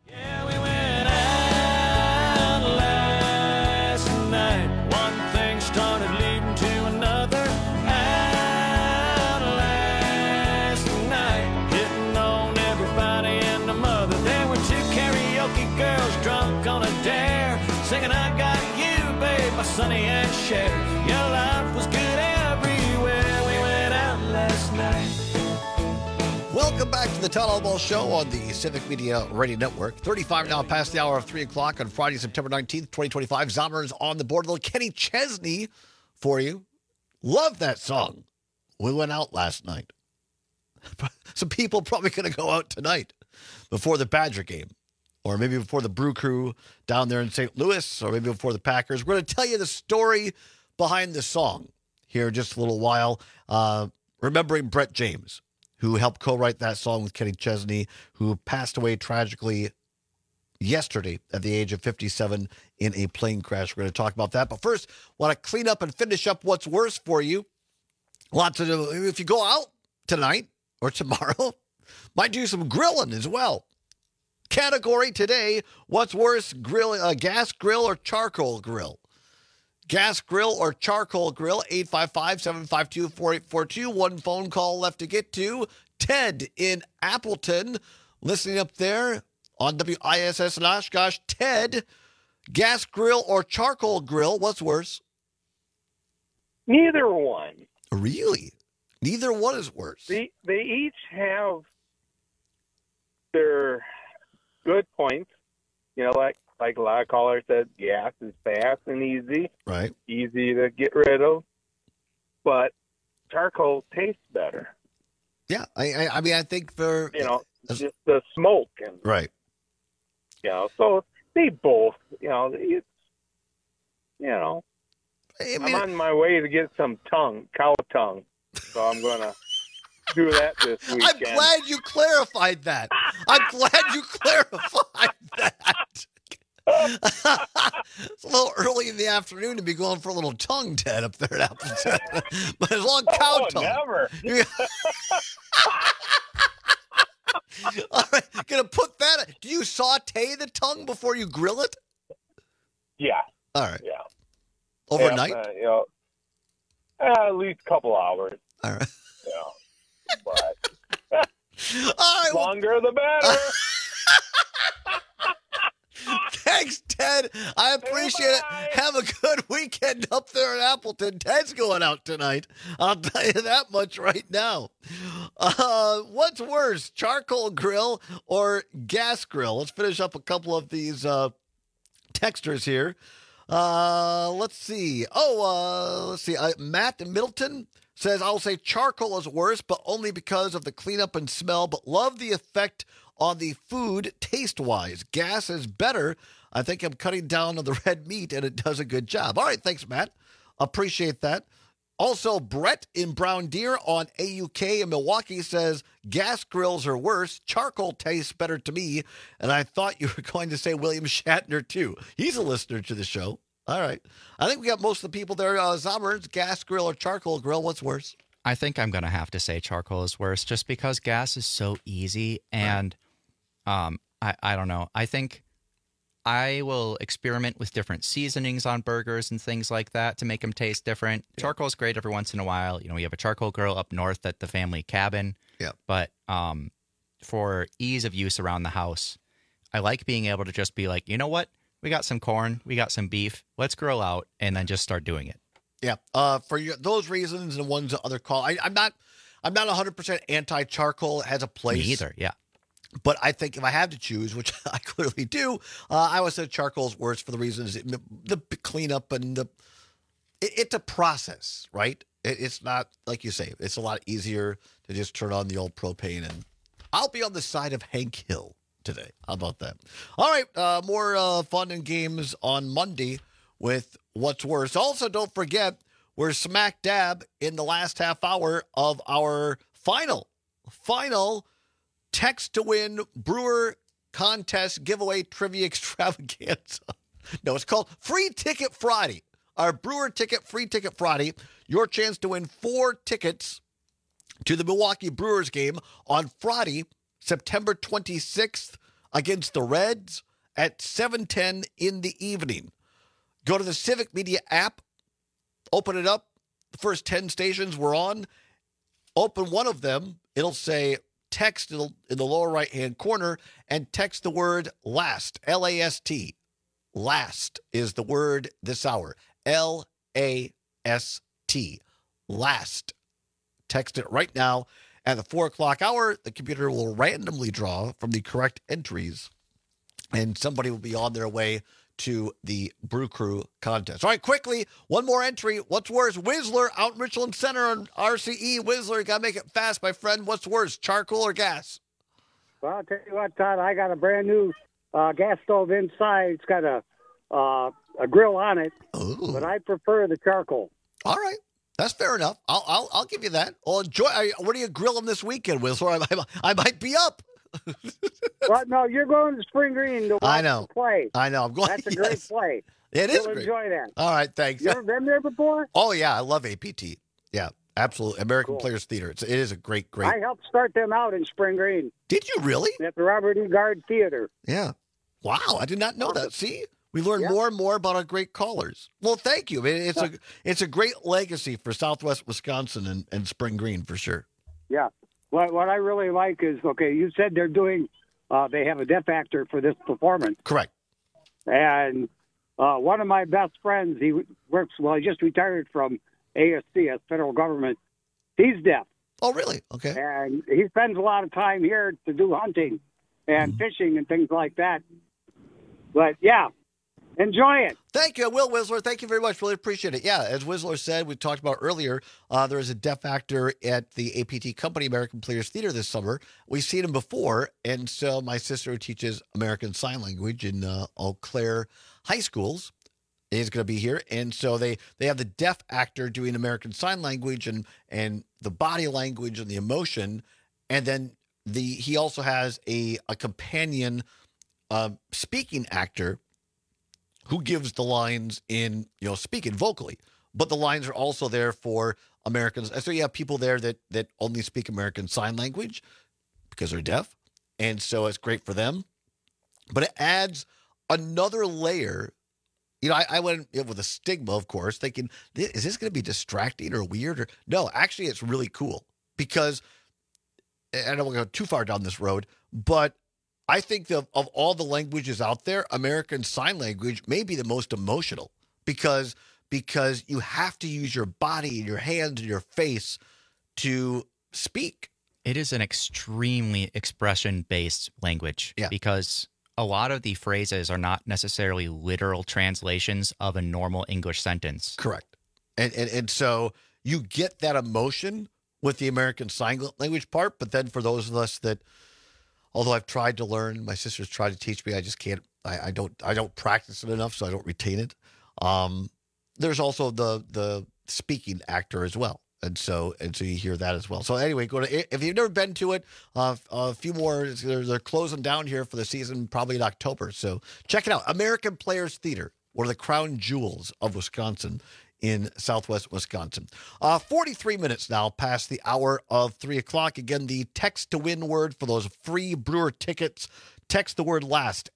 Sunny and Cher, your life was good everywhere. We went out last night. Welcome back to the Town Hall Ball Show on the Civic Media Radio Network. 35 now past the hour of 3 o'clock on Friday, September 19th, 2025. Zombers on the board. A little Kenny Chesney for you. Love that song. We went out last night. Some people probably going to go out tonight before the Badger game. Or maybe before the Brew Crew down there in St. Louis, or maybe before the Packers. We're going to tell you the story behind the song here in just a little while. Remembering Brett James, who helped co-write that song with Kenny Chesney, who passed away tragically yesterday at the age of 57 in a plane crash. We're going to talk about that. But first, want to clean up and finish up what's worse for you. Lots to do. If you go out tonight or tomorrow, might do some grilling as well. Category today, what's worse, gas grill or charcoal grill? Gas grill or charcoal grill, 855-752-4842. One phone call left to get to. Ted in Appleton, listening up there on WISS and Oshkosh. Ted, gas grill or charcoal grill, what's worse? Neither one. Really? Neither one is worse. They each have their good points, like a lot of callers said, gas is fast and easy. Right. Easy to get rid of. But charcoal tastes better. Yeah. I mean, I think for... just the smoke. And, right. So they both, it's, I'm on my way to get some cow tongue. So I'm going to do that this weekend. I'm glad you clarified that. It's a little early in the afternoon to be going for a little tongue, Ted, up there at Appleton. But as long as cow tongue. Never. All right, gonna put that. Do you saute the tongue before you grill it? Yeah. All right. Yeah. Overnight? At least a couple hours. All right. But all right, longer the better. Thanks, Ted. I appreciate it. Have a good weekend up there in Appleton. Ted's going out tonight. I'll tell you that much right now. What's worse, charcoal grill or gas grill? Let's finish up a couple of these texters here. Let's see. Matt in Middleton says, I'll say charcoal is worse, but only because of the cleanup and smell, but love the effect on the food taste-wise. Gas is better. I think I'm cutting down on the red meat, and it does a good job. All right, thanks, Matt. Appreciate that. Also, Brett in Brown Deer on AUK in Milwaukee says, gas grills are worse. Charcoal tastes better to me. And I thought you were going to say William Shatner, too. He's a listener to the show. All right. I think we got most of the people there. Zombers, gas grill or charcoal grill, what's worse? I think I'm going to have to say charcoal is worse just because gas is so easy. And I don't know. I think I will experiment with different seasonings on burgers and things like that to make them taste different. Yeah. Charcoal is great every once in a while. We have a charcoal grill up north at the family cabin. Yeah. But for ease of use around the house, I like being able to just be like, you know what? We got some corn, we got some beef. Let's grill out and then just start doing it. Yeah. For those reasons and ones that other call, I'm I'm not 100% anti-charcoal. It has a place. Me either, yeah. But I think if I have to choose, which I clearly do, I would say charcoal's worse for the reasons the cleanup and it's a process, right? It's not, like you say, it's a lot easier to just turn on the old propane. And I'll be on the side of Hank Hill today. How about that? All right, more fun and games on Monday with What's Worse. Also, don't forget, we're smack dab in the last half hour of our final text to win Brewer contest giveaway trivia extravaganza. No, it's called Free Ticket Friday. Our Brewer ticket, Free Ticket Friday. Your chance to win 4 tickets to the Milwaukee Brewers game on Friday, September 26th against the Reds at 7:10 in the evening. Go to the Civic Media app, open it up. The first 10 stations we're on. Open one of them. It'll say text in the lower right-hand corner and text the word LAST, L-A-S-T. LAST is the word this hour, L-A-S-T, LAST. Text it right now. At the 4 o'clock hour, the computer will randomly draw from the correct entries, and somebody will be on their way to the Brew Crew contest. All right, quickly, one more entry. What's worse? Whistler out in Richland Center on RCE. Whistler, you got to make it fast, my friend. What's worse, charcoal or gas? Well, I'll tell you what, Todd, I got a brand new gas stove inside. It's got a grill on it, but I prefer the charcoal. All right. That's fair enough. I'll give you that. Well, enjoy. What are you grilling this weekend, Whistler? I might be up. Well, no, you're going to Spring Green to watch the play. I know. I'm going. That's a great play. It is. You'll enjoy that. All right, thanks. You ever been there before? Oh yeah, I love APT. Yeah, absolutely. American Players Theater. It is a great. I helped start them out in Spring Green. Did you really? At the Robert E. Gard Theater. Yeah. Wow, I did not know that. See, we learn more and more about our great callers. Well, thank you. I mean, it's a great legacy for Southwest Wisconsin and Spring Green for sure. Yeah. What I really like is, okay, you said they're doing, they have a deaf actor for this performance. Correct. And one of my best friends, he just retired from ASC, federal government. He's deaf. Oh, really? Okay. And he spends a lot of time here to do hunting and fishing and things like that. But, yeah. Enjoy it. Thank you. I will, Whistler. Thank you very much. Really appreciate it. Yeah, as Whistler said, we talked about earlier, there is a deaf actor at the APT Company American Players Theater this summer. We've seen him before, and so my sister who teaches American Sign Language in Eau Claire High Schools is going to be here, and so they have the deaf actor doing American Sign Language and the body language and the emotion, and then he also has a companion speaking actor who gives the lines in, speaking vocally. But the lines are also there for Americans. So you have people there that only speak American Sign Language because they're deaf. And so it's great for them. But it adds another layer. I went with a stigma, of course, thinking, is this going to be distracting or weird? No, actually, it's really cool. Because, I don't want to go too far down this road, but I think of all the languages out there, American Sign Language may be the most emotional because you have to use your body and your hands and your face to speak. It is an extremely expression-based language because a lot of the phrases are not necessarily literal translations of a normal English sentence. Correct. And so you get that emotion with the American Sign Language part, but then for those of us that, although I've tried to learn, my sister's tried to teach me, I just can't. I don't practice it enough, so I don't retain it. There's also the speaking actor as well, and so you hear that as well. So anyway, if you've never been to it, a few more. They're closing down here for the season, probably in October. So check it out. American Players Theater, one of the crown jewels of Wisconsin. In Southwest Wisconsin. 43 minutes now past the hour of 3 o'clock. Again, the text to win word for those free Brewer tickets. Text the word LAST,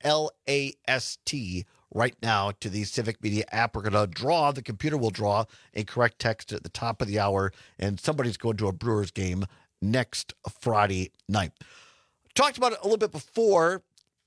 L-A-S-T, right now to the Civic Media app. We're going to draw, the computer will draw a correct text at the top of the hour, and somebody's going to a Brewers game next Friday night. Talked about it a little bit before,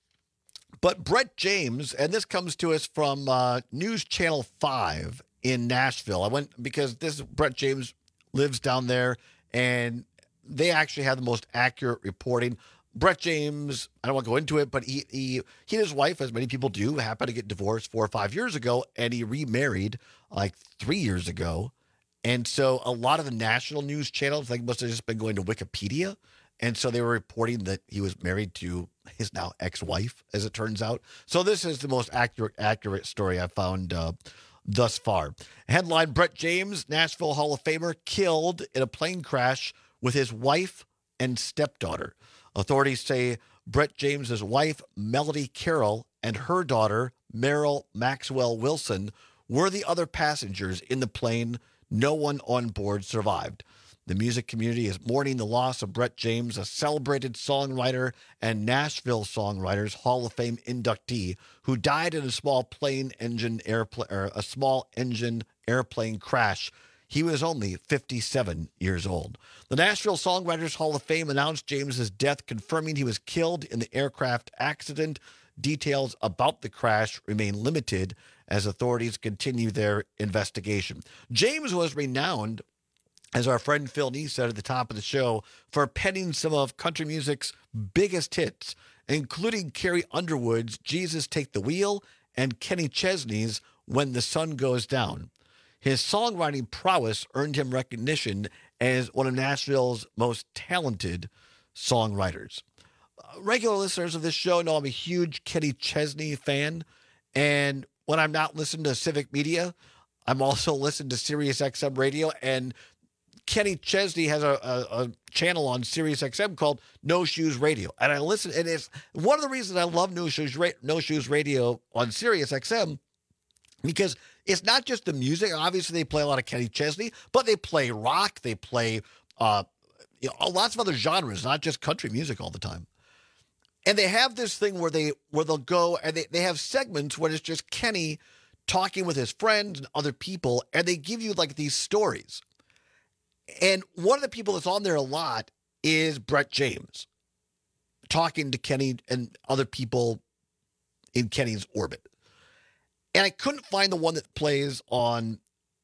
but Brett James, and this comes to us from News Channel 5 in Nashville. I went because Brett James lives down there, and they actually have the most accurate reporting. Brett James, I don't want to go into it, but he and his wife, as many people do, happened to get divorced 4 or 5 years ago, and he remarried like 3 years ago. And so a lot of the national news channels, like, must have just been going to Wikipedia. And so they were reporting that he was married to his now ex-wife, as it turns out. So this is the most accurate story I've found thus far. Headline: Brett James, Nashville Hall of Famer, killed in a plane crash with his wife and stepdaughter. Authorities say Brett James's wife, Melody Carroll, and her daughter, Meryl Maxwell Wilson, were the other passengers in the plane. No one on board survived. The music community is mourning the loss of Brett James, a celebrated songwriter and Nashville Songwriters Hall of Fame inductee who died in a small engine airplane crash. He was only 57 years old. The Nashville Songwriters Hall of Fame announced James's death, confirming he was killed in the aircraft accident. Details about the crash remain limited as authorities continue their investigation. James was renowned, as our friend Phil Neese said at the top of the show, for penning some of country music's biggest hits, including Carrie Underwood's Jesus Take the Wheel and Kenny Chesney's When the Sun Goes Down. His songwriting prowess earned him recognition as one of Nashville's most talented songwriters. Regular listeners of this show know I'm a huge Kenny Chesney fan, and when I'm not listening to Civic Media, I'm also listening to Sirius XM Radio, and Kenny Chesney has a channel on Sirius XM called No Shoes Radio, and I listen, and it's one of the reasons I love No Shoes Radio on Sirius XM, because it's not just the music. Obviously, they play a lot of Kenny Chesney, but they play rock. They play lots of other genres, not just country music all the time. And they have this thing where they'll go and they have segments where it's just Kenny talking with his friends and other people, and they give you like these stories. And one of the people that's on there a lot is Brett James, talking to Kenny and other people in Kenny's orbit. And I couldn't find the one that plays on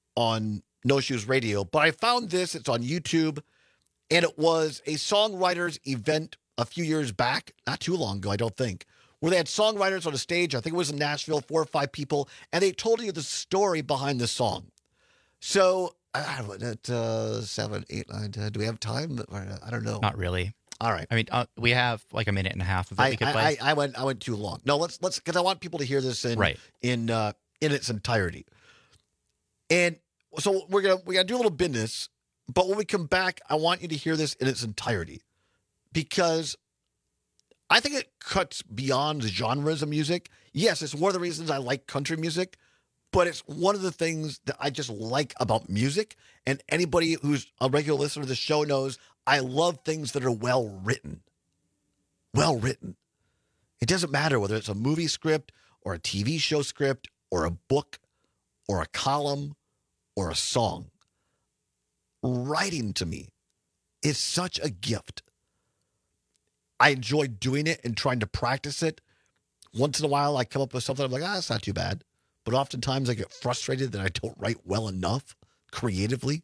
No Shoes Radio, but I found this. It's on YouTube, and it was a songwriters event a few years back, not too long ago, I don't think, where they had songwriters on a stage. I think it was in Nashville, 4 or 5 people, and they told you the story behind the song. So, I don't know, 7, 8, 9, 10. Do we have time? I don't know. Not really. All right. I mean, we have like a minute and a half of it we could play. I went too long. No, let's because I want people to hear this in its entirety. And so we gotta do a little business, but when we come back, I want you to hear this in its entirety, because I think it cuts beyond genres of music. Yes, it's one of the reasons I like country music, but it's one of the things that I just like about music. And anybody who's a regular listener to the show knows I love things that are well written. Well written. It doesn't matter whether it's a movie script or a TV show script or a book or a column or a song. Writing to me is such a gift. I enjoy doing it and trying to practice it. Once in a while, I come up with something, I'm like, that's not too bad. But oftentimes I get frustrated that I don't write well enough creatively.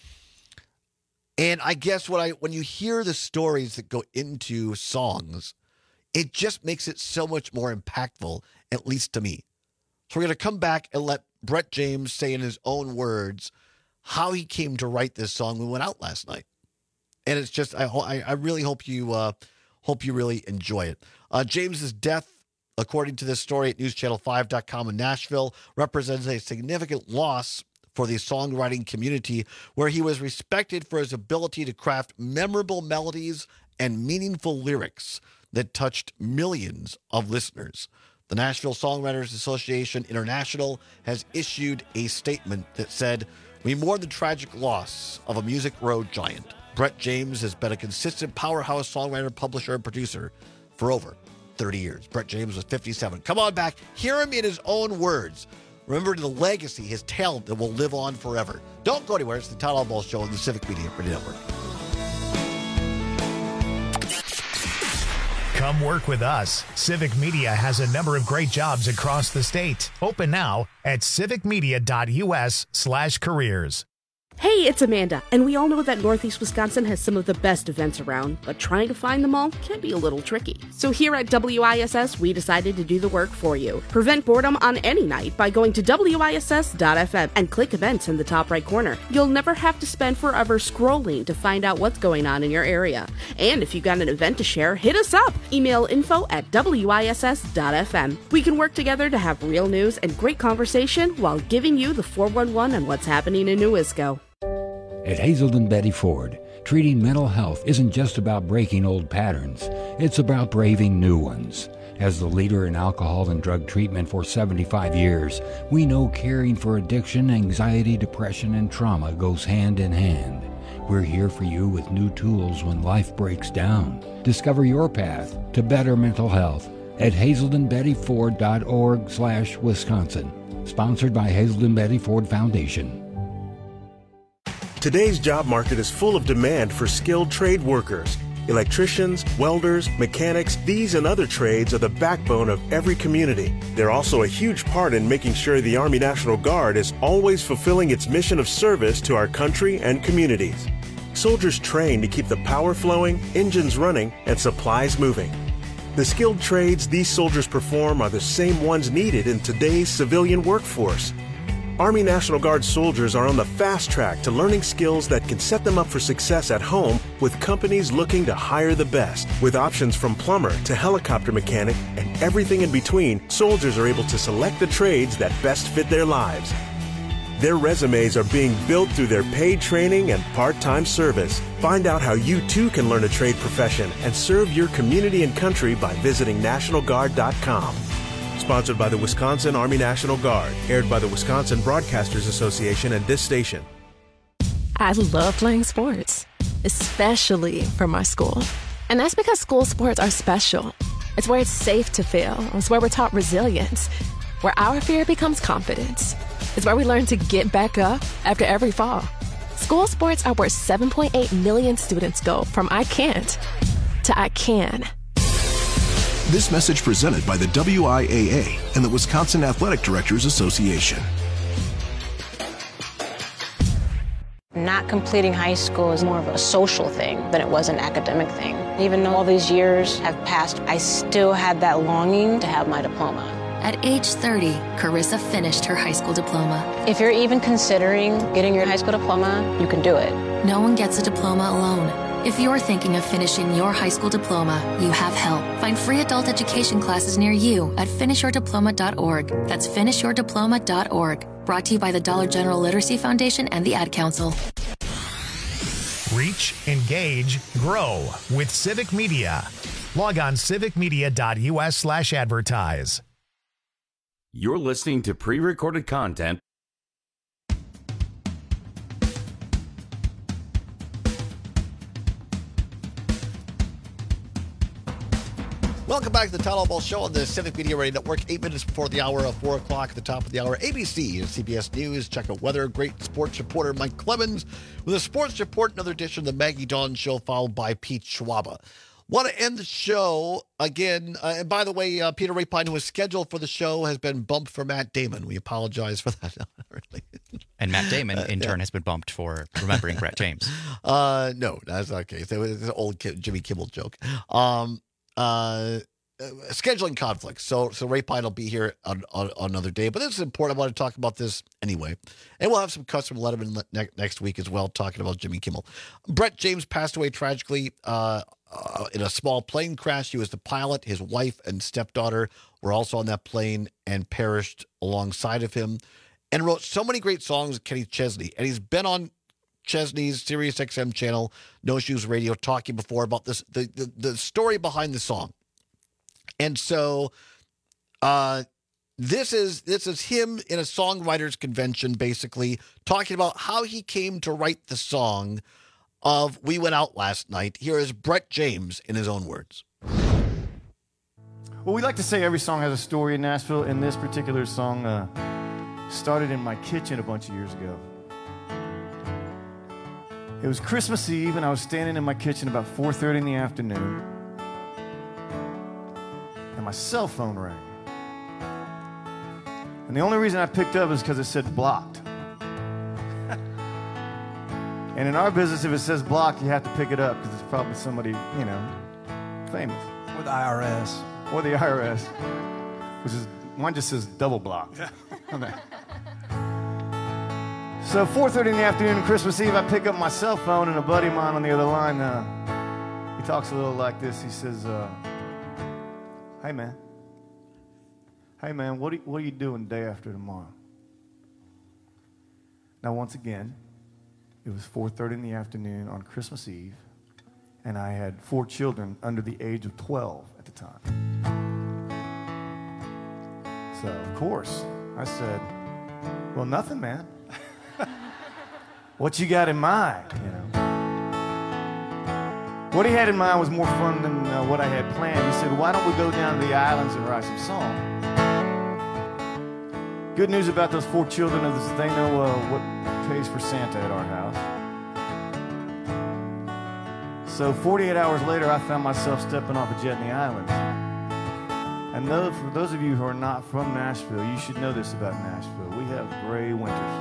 And I guess when you hear the stories that go into songs, it just makes it so much more impactful, at least to me. So we're going to come back and let Brett James say in his own words how he came to write this song we went out last night. And it's just, I really hope you really enjoy it. James's death, according to this story at newschannel5.com in Nashville, represents a significant loss for the songwriting community, where he was respected for his ability to craft memorable melodies and meaningful lyrics that touched millions of listeners. The Nashville Songwriters Association International has issued a statement that said, "We mourn the tragic loss of a music road giant. Brett James has been a consistent powerhouse songwriter, publisher, and producer for over 30 years. Brett James was 57. Come on back. Hear him in his own words. Remember the legacy, his talent that will live on forever. Don't go anywhere. It's the Todd Albaugh Show on the Civic Media Radio Network. Come work with us. Civic Media has a number of great jobs across the state. Open now at civicmedia.us/careers. Hey, it's Amanda, and we all know that Northeast Wisconsin has some of the best events around, but trying to find them all can be a little tricky. So here at WISS, we decided to do the work for you. Prevent boredom on any night by going to WISS.FM and click events in the top right corner. You'll never have to spend forever scrolling to find out what's going on in your area. And if you got an event to share, hit us up. Email info@WISS.FM. We can work together to have real news and great conversation while giving you the 411 on what's happening in New Isco. At Hazelden Betty Ford, treating mental health isn't just about breaking old patterns, it's about braving new ones. As the leader in alcohol and drug treatment for 75 years, we know caring for addiction, anxiety, depression, and trauma goes hand in hand. We're here for you with new tools when life breaks down. Discover your path to better mental health at hazeldenbettyford.org/Wisconsin. Sponsored by Hazelden Betty Ford Foundation. Today's job market is full of demand for skilled trade workers. Electricians, welders, mechanics, these and other trades are the backbone of every community. They're also a huge part in making sure the Army National Guard is always fulfilling its mission of service to our country and communities. Soldiers train to keep the power flowing, engines running, and supplies moving. The skilled trades these soldiers perform are the same ones needed in today's civilian workforce. Army National Guard soldiers are on the fast track to learning skills that can set them up for success at home with companies looking to hire the best. With options from plumber to helicopter mechanic and everything in between, soldiers are able to select the trades that best fit their lives. Their resumes are being built through their paid training and part-time service. Find out how you too can learn a trade profession and serve your community and country by visiting NationalGuard.com. Sponsored by the Wisconsin Army National Guard. Aired by the Wisconsin Broadcasters Association and this station. I love playing sports, especially for my school. And that's because school sports are special. It's where it's safe to fail. It's where we're taught resilience, where our fear becomes confidence. It's where we learn to get back up after every fall. School sports are where 7.8 million students go from I can't to I can. This message presented by the WIAA and the Wisconsin Athletic Directors Association. Not completing high school is more of a social thing than it was an academic thing. Even though all these years have passed, I still had that longing to have my diploma. At age 30, Carissa finished her high school diploma. If you're even considering getting your high school diploma, you can do it. No one gets a diploma alone. If you're thinking of finishing your high school diploma, you have help. Find free adult education classes near you at finishyourdiploma.org. That's finishyourdiploma.org. Brought to you by the Dollar General Literacy Foundation and the Ad Council. Reach, engage, grow with Civic Media. Log on civicmedia.us/advertise. You're listening to pre-recorded content. Welcome back to the Tyler Ball Show on the Civic Media Radio Network. 8 minutes before the hour of 4 o'clock at the top of the hour. ABC and CBS News. Check out weather. Great sports reporter Mike Clemens with a sports report. Another edition of the Maggie Dawn Show, followed by Pete Schwaba. Want to end the show again. And by the way, Peter Rapine, who was scheduled for the show, has been bumped for Matt Damon. We apologize for that. And Matt Damon, in turn, has been bumped for remembering Brett James. No, that's okay. So it's an old Jimmy Kimmel joke. Scheduling conflicts. So Rapine will be here on another day. But this is important. I want to talk about this anyway. And we'll have some customer Letterman next week as well, talking about Jimmy Kimmel. Brett James passed away tragically in a small plane crash. He was the pilot. His wife and stepdaughter were also on that plane and perished alongside of him, and wrote so many great songs with Kenny Chesney. And he's been on Chesney's Sirius XM channel, No Shoes Radio, talking before about this, the story behind the song. And so this is him in a songwriters convention, basically talking about how he came to write the song of We Went Out Last Night. Here is Brett James in his own words. Well, we like to say every song has a story in Nashville, and this particular song started in my kitchen a bunch of years ago. It was Christmas Eve, and I was standing in my kitchen about 4:30 in the afternoon, and my cell phone rang. And the only reason I picked up is because it said blocked. And in our business, if it says blocked, you have to pick it up because it's probably somebody, you know, famous. Or the IRS. Or the IRS, which is, one just says double blocked. So 4:30 in the afternoon, Christmas Eve, I pick up my cell phone, and a buddy of mine on the other line, he talks a little like this. He says, hey, man, what are you doing day after tomorrow? Now, once again, it was 4:30 in the afternoon on Christmas Eve, and I had 4 children under the age of 12 at the time. So, of course, I said, well, nothing, man. What you got in mind, you know? What he had in mind was more fun than what I had planned. He said, why don't we go down to the islands and write some songs? Good news about those 4 children is they know what pays for Santa at our house. So 48 hours later, I found myself stepping off a jet in the islands. And for those of you who are not from Nashville, you should know this about Nashville. We have gray winters.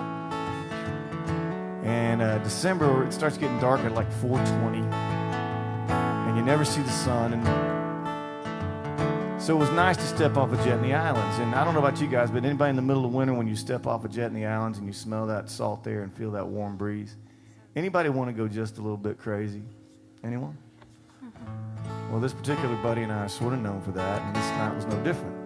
And December, it starts getting dark at like 4:20. And you never see the sun. And so it was nice to step off a jet in the islands. And I don't know about you guys, but anybody in the middle of winter when you step off a jet in the islands and you smell that salt air and feel that warm breeze? Anybody want to go just a little bit crazy? Anyone? Well, this particular buddy and I are sort of known for that, and this night was no different.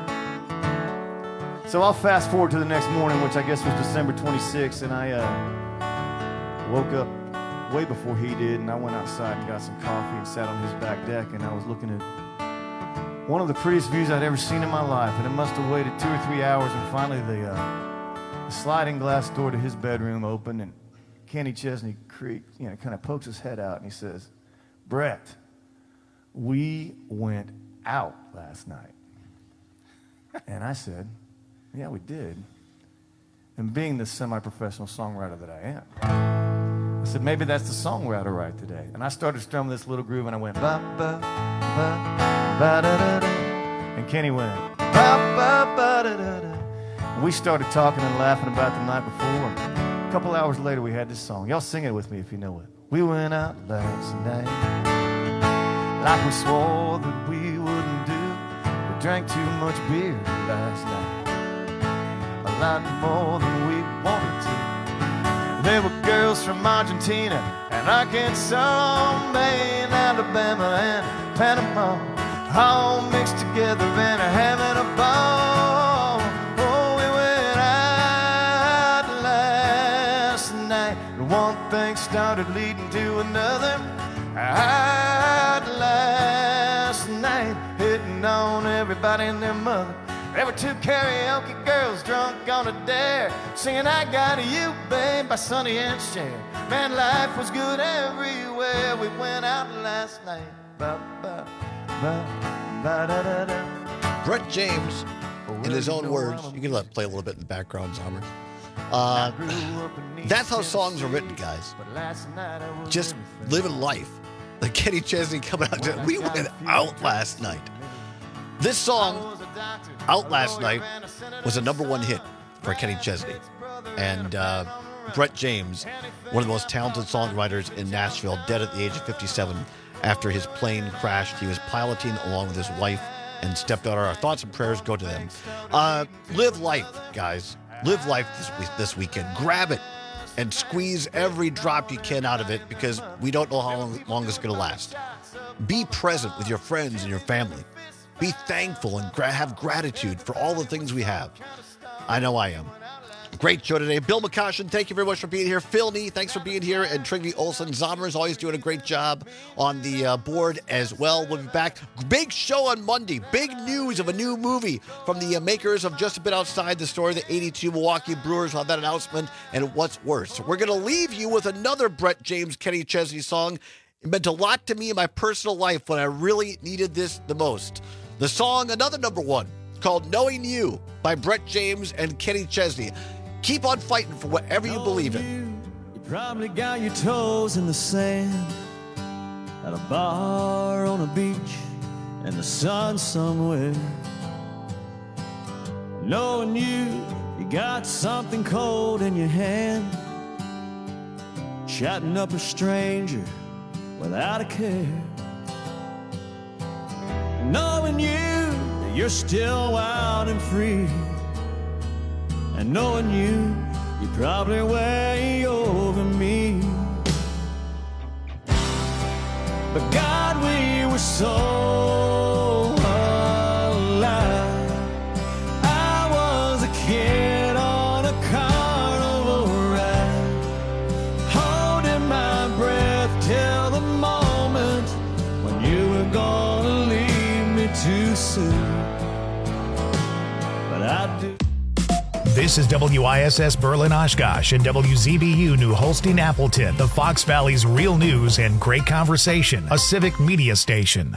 So I'll fast forward to the next morning, which I guess was December 26th, and I woke up way before he did, and I went outside and got some coffee and sat on his back deck, and I was looking at one of the prettiest views I'd ever seen in my life, and it must have waited 2 or 3 hours, and finally the sliding glass door to his bedroom opened, and Kenny Chesney kind of pokes his head out, and he says, Brett, we went out last night. And I said, yeah, we did. And being the semi-professional songwriter that I am, I said, maybe that's the song we ought to write today. And I started strumming this little groove, and I went, ba, ba, ba, ba, da, da, da. And Kenny went, ba, ba, ba, da, da, da. And we started talking and laughing about the night before. And a couple hours later, we had this song. Y'all sing it with me if you know it. We went out last night like we swore that we wouldn't do. We drank too much beer last night, a lot more than we wanted to. There were girls from Argentina and Arkansas, Maine, Alabama, and Panama, all mixed together and having a ball. Oh, we went out last night, and one thing started leading to another. Out last night, hitting on everybody and their mother. There were 2 karaoke girls drunk on a dare, singing I Got You, Babe, by Sonny and Cher. Man, life was good everywhere. We went out last night. Ba, ba, ba, ba, da, da, da. Brett James, in his own words, you can let play a little bit in the background, Sommer. That's how songs are written, guys. Just living life. Like Kenny Chesney coming out. We went out last night. This song, Out Last Night, was a #1 hit for Kenny Chesney. And Brett James, one of the most talented songwriters in Nashville, dead at the age of 57 after his plane crashed. He was piloting along with his wife and stepped out. Our thoughts and prayers go to them. Live life, guys. Live life this weekend. Grab it and squeeze every drop you can out of it, because we don't know how long it's going to last. Be present with your friends and your family. Be thankful and have gratitude for all the things we have. I know I am. Great show today. Bill McCoshen, thank you very much for being here. Phil Nee, thanks for being here. And Trygve Olsen. Zomer is always doing a great job on the board as well. We'll be back. Big show on Monday. Big news of a new movie from the makers of Just a Bit Outside the Story. The 82 Milwaukee Brewers will have that announcement. And what's worse, we're going to leave you with another Brett James, Kenny Chesney song. It meant a lot to me in my personal life when I really needed this the most. The song, another #1, called Knowing You by Brett James and Kenny Chesney. Keep on fighting for whatever you believe in. You probably got your toes in the sand at a bar on a beach in the sun somewhere. Knowing you got something cold in your hand. chatting up a stranger without a care. Knowing you, that you're still wild and free. And knowing you, you're probably way over me. But God, we were so alive. I was a kid on a carnival ride, holding my breath till the moment when you were gonna leave me too soon. But I do. This is WISS Berlin Oshkosh and WZBU New Holstein Appleton, the Fox Valley's real news and great conversation, a civic media station.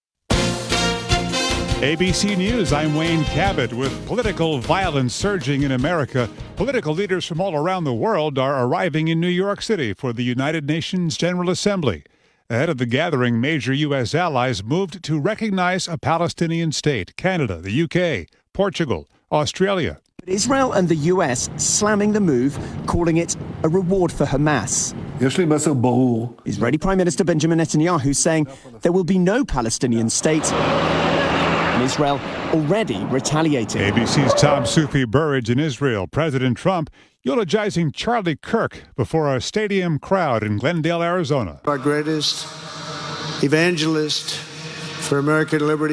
ABC News, I'm Wayne Cabot. With political violence surging in America, political leaders from all around the world are arriving in New York City for the United Nations General Assembly. Ahead of the gathering, major U.S. allies moved to recognize a Palestinian state: Canada, the UK, Portugal, Australia. Israel and the US slamming the move, calling it a reward for Hamas. Israeli Prime Minister Benjamin Netanyahu saying there will be no Palestinian state, and Israel already retaliating. ABC's Tom Sufi Burridge in Israel. President Trump eulogizing Charlie Kirk before a stadium crowd in Glendale, Arizona. Our greatest evangelist for American liberty.